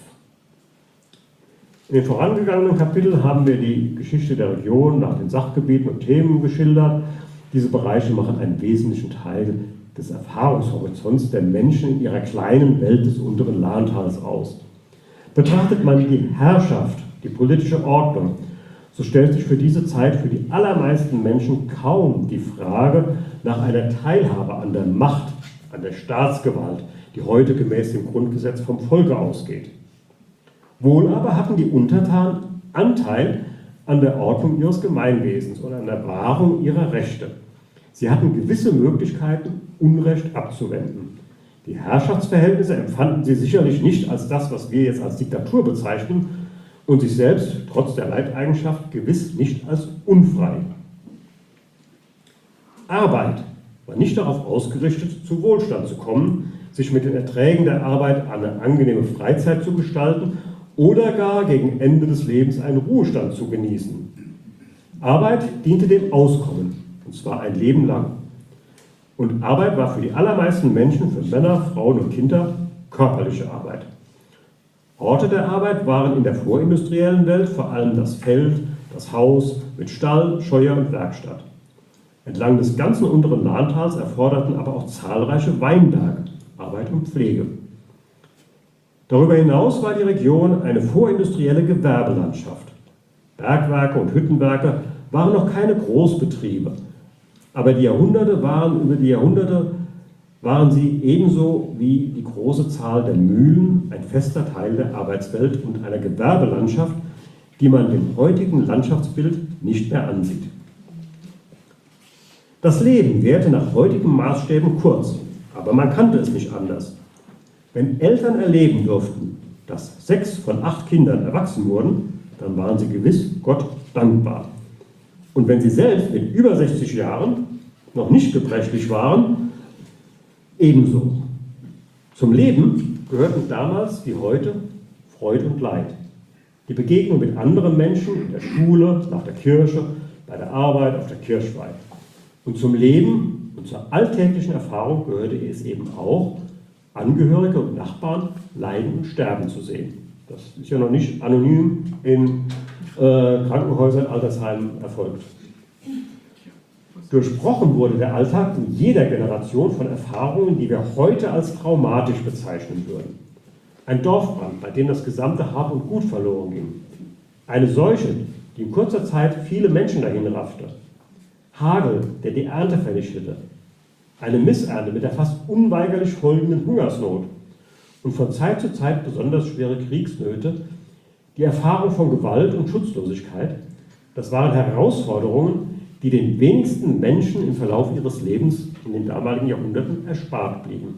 In den vorangegangenen Kapiteln haben wir die Geschichte der Region nach den Sachgebieten und Themen geschildert. Diese Bereiche machen einen wesentlichen Teil des Erfahrungshorizonts der Menschen in ihrer kleinen Welt des unteren Lahntals aus. Betrachtet man die Herrschaft, die politische Ordnung, so stellt sich für diese Zeit für die allermeisten Menschen kaum die Frage nach einer Teilhabe an der Macht, an der Staatsgewalt, die heute gemäß dem Grundgesetz vom Volke ausgeht. Wohl aber hatten die Untertanen Anteil an der Ordnung ihres Gemeinwesens und an der Wahrung ihrer Rechte. Sie hatten gewisse Möglichkeiten, Unrecht abzuwenden. Die Herrschaftsverhältnisse empfanden sie sicherlich nicht als das, was wir jetzt als Diktatur bezeichnen, und sich selbst, trotz der Leibeigenschaft, gewiss nicht als unfrei. Arbeit war nicht darauf ausgerichtet, zu Wohlstand zu kommen, sich mit den Erträgen der Arbeit eine angenehme Freizeit zu gestalten oder gar gegen Ende des Lebens einen Ruhestand zu genießen. Arbeit diente dem Auskommen, und zwar ein Leben lang. Und Arbeit war für die allermeisten Menschen, für Männer, Frauen und Kinder, körperliche Arbeit. Orte der Arbeit waren in der vorindustriellen Welt vor allem das Feld, das Haus mit Stall, Scheuer und Werkstatt. Entlang des ganzen unteren Lahntals erforderten aber auch zahlreiche Weinberge Arbeit und Pflege. Darüber hinaus war die Region eine vorindustrielle Gewerbelandschaft. Bergwerke und Hüttenwerke waren noch keine Großbetriebe, aber über die Jahrhunderte waren sie ebenso wie die große Zahl der Mühlen ein fester Teil der Arbeitswelt und einer Gewerbelandschaft, die man dem heutigen Landschaftsbild nicht mehr ansieht. Das Leben währte nach heutigen Maßstäben kurz, aber man kannte es nicht anders. Wenn Eltern erleben durften, dass 6 von 8 Kindern erwachsen wurden, dann waren sie gewiss Gott dankbar. Und wenn sie selbst mit über 60 Jahren noch nicht gebrechlich waren, ebenso. Zum Leben gehörten damals wie heute Freude und Leid. Die Begegnung mit anderen Menschen in der Schule, nach der Kirche, bei der Arbeit, auf der Kirchweih. Und zum Leben und zur alltäglichen Erfahrung gehörte es eben auch, Angehörige und Nachbarn leiden und sterben zu sehen. Das ist ja noch nicht anonym in Krankenhäusern, Altersheimen erfolgt. Durchbrochen wurde der Alltag in jeder Generation von Erfahrungen, die wir heute als traumatisch bezeichnen würden. Ein Dorfbrand, bei dem das gesamte Hab und Gut verloren ging. Eine Seuche, die in kurzer Zeit viele Menschen dahin raffte. Hagel, der die Ernte vernichtete. Eine Missernte mit der fast unweigerlich folgenden Hungersnot. Und von Zeit zu Zeit besonders schwere Kriegsnöte. Die Erfahrung von Gewalt und Schutzlosigkeit. Das waren Herausforderungen, die den wenigsten Menschen im Verlauf ihres Lebens in den damaligen Jahrhunderten erspart blieben.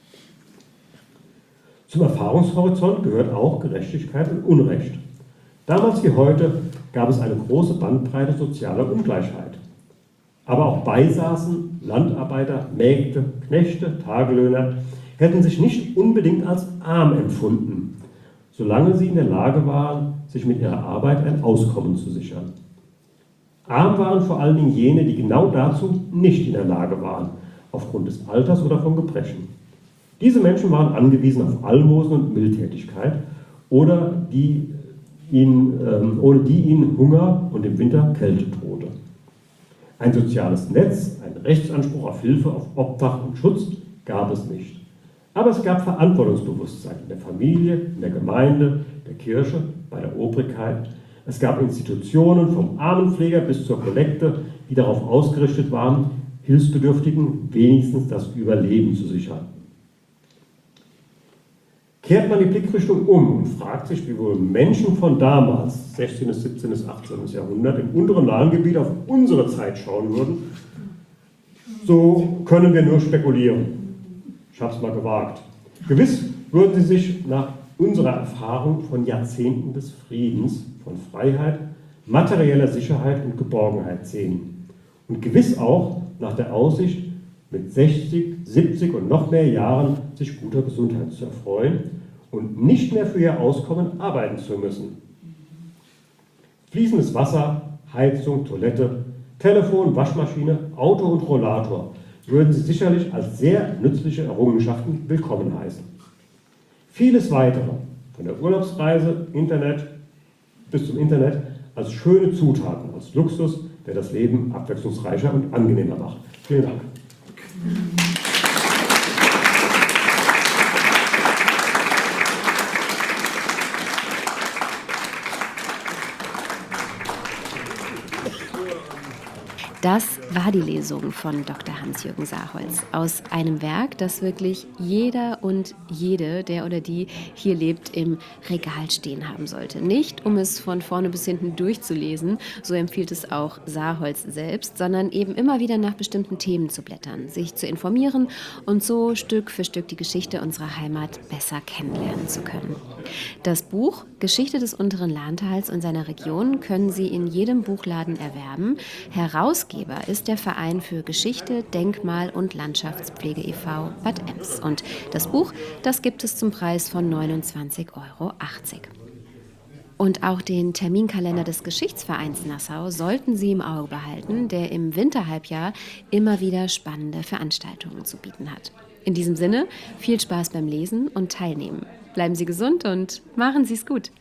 Zum Erfahrungshorizont gehört auch Gerechtigkeit und Unrecht. Damals wie heute gab es eine große Bandbreite sozialer Ungleichheit. Aber auch Beisaßen, Landarbeiter, Mägde, Knechte, Tagelöhner hätten sich nicht unbedingt als arm empfunden, solange sie in der Lage waren, sich mit ihrer Arbeit ein Auskommen zu sichern. Arm waren vor allen Dingen jene, die genau dazu nicht in der Lage waren, aufgrund des Alters oder von Gebrechen. Diese Menschen waren angewiesen auf Almosen und Mildtätigkeit, ohne die ihnen Hunger und im Winter Kälte drohte. Ein soziales Netz, ein Rechtsanspruch auf Hilfe, auf Obdach und Schutz gab es nicht. Aber es gab Verantwortungsbewusstsein in der Familie, in der Gemeinde, der Kirche, bei der Obrigkeit. Es gab Institutionen vom Armenpfleger bis zur Kollekte, die darauf ausgerichtet waren, Hilfsbedürftigen wenigstens das Überleben zu sichern. Kehrt man die Blickrichtung um und fragt sich, wie wohl Menschen von damals, 16., 17., 18. Jahrhundert, im unteren Lahngebiet auf unsere Zeit schauen würden, so können wir nur spekulieren. Ich habe es mal gewagt. Gewiss würden sie sich nach unserer Erfahrung von Jahrzehnten des Friedens, von Freiheit, materieller Sicherheit und Geborgenheit sehnen. Und gewiss auch nach der Aussicht, mit 60, 70 und noch mehr Jahren sich guter Gesundheit zu erfreuen und nicht mehr für ihr Auskommen arbeiten zu müssen. Fließendes Wasser, Heizung, Toilette, Telefon, Waschmaschine, Auto und Rollator würden Sie sicherlich als sehr nützliche Errungenschaften willkommen heißen. Vieles weitere, von der Urlaubsreise, Internet bis zum Internet, als schöne Zutaten, als Luxus, der das Leben abwechslungsreicher und angenehmer macht. Vielen Dank. Das war die Lesung von Dr. Hans-Jürgen Saarholz aus einem Werk, das wirklich jeder und jede, der oder die hier lebt, im Regal stehen haben sollte. Nicht, um es von vorne bis hinten durchzulesen, so empfiehlt es auch Saarholz selbst, sondern eben immer wieder nach bestimmten Themen zu blättern, sich zu informieren und so Stück für Stück die Geschichte unserer Heimat besser kennenlernen zu können. Das Buch Geschichte des unteren Lahntals und seiner Region können Sie in jedem Buchladen erwerben. Herausgeber ist der Verein für Geschichte, Denkmal- und Landschaftspflege e.V. Bad Ems. Und das Buch, das gibt es zum Preis von 29,80 €. Und auch den Terminkalender des Geschichtsvereins Nassau sollten Sie im Auge behalten, der im Winterhalbjahr immer wieder spannende Veranstaltungen zu bieten hat. In diesem Sinne, viel Spaß beim Lesen und Teilnehmen. Bleiben Sie gesund und machen Sie es gut.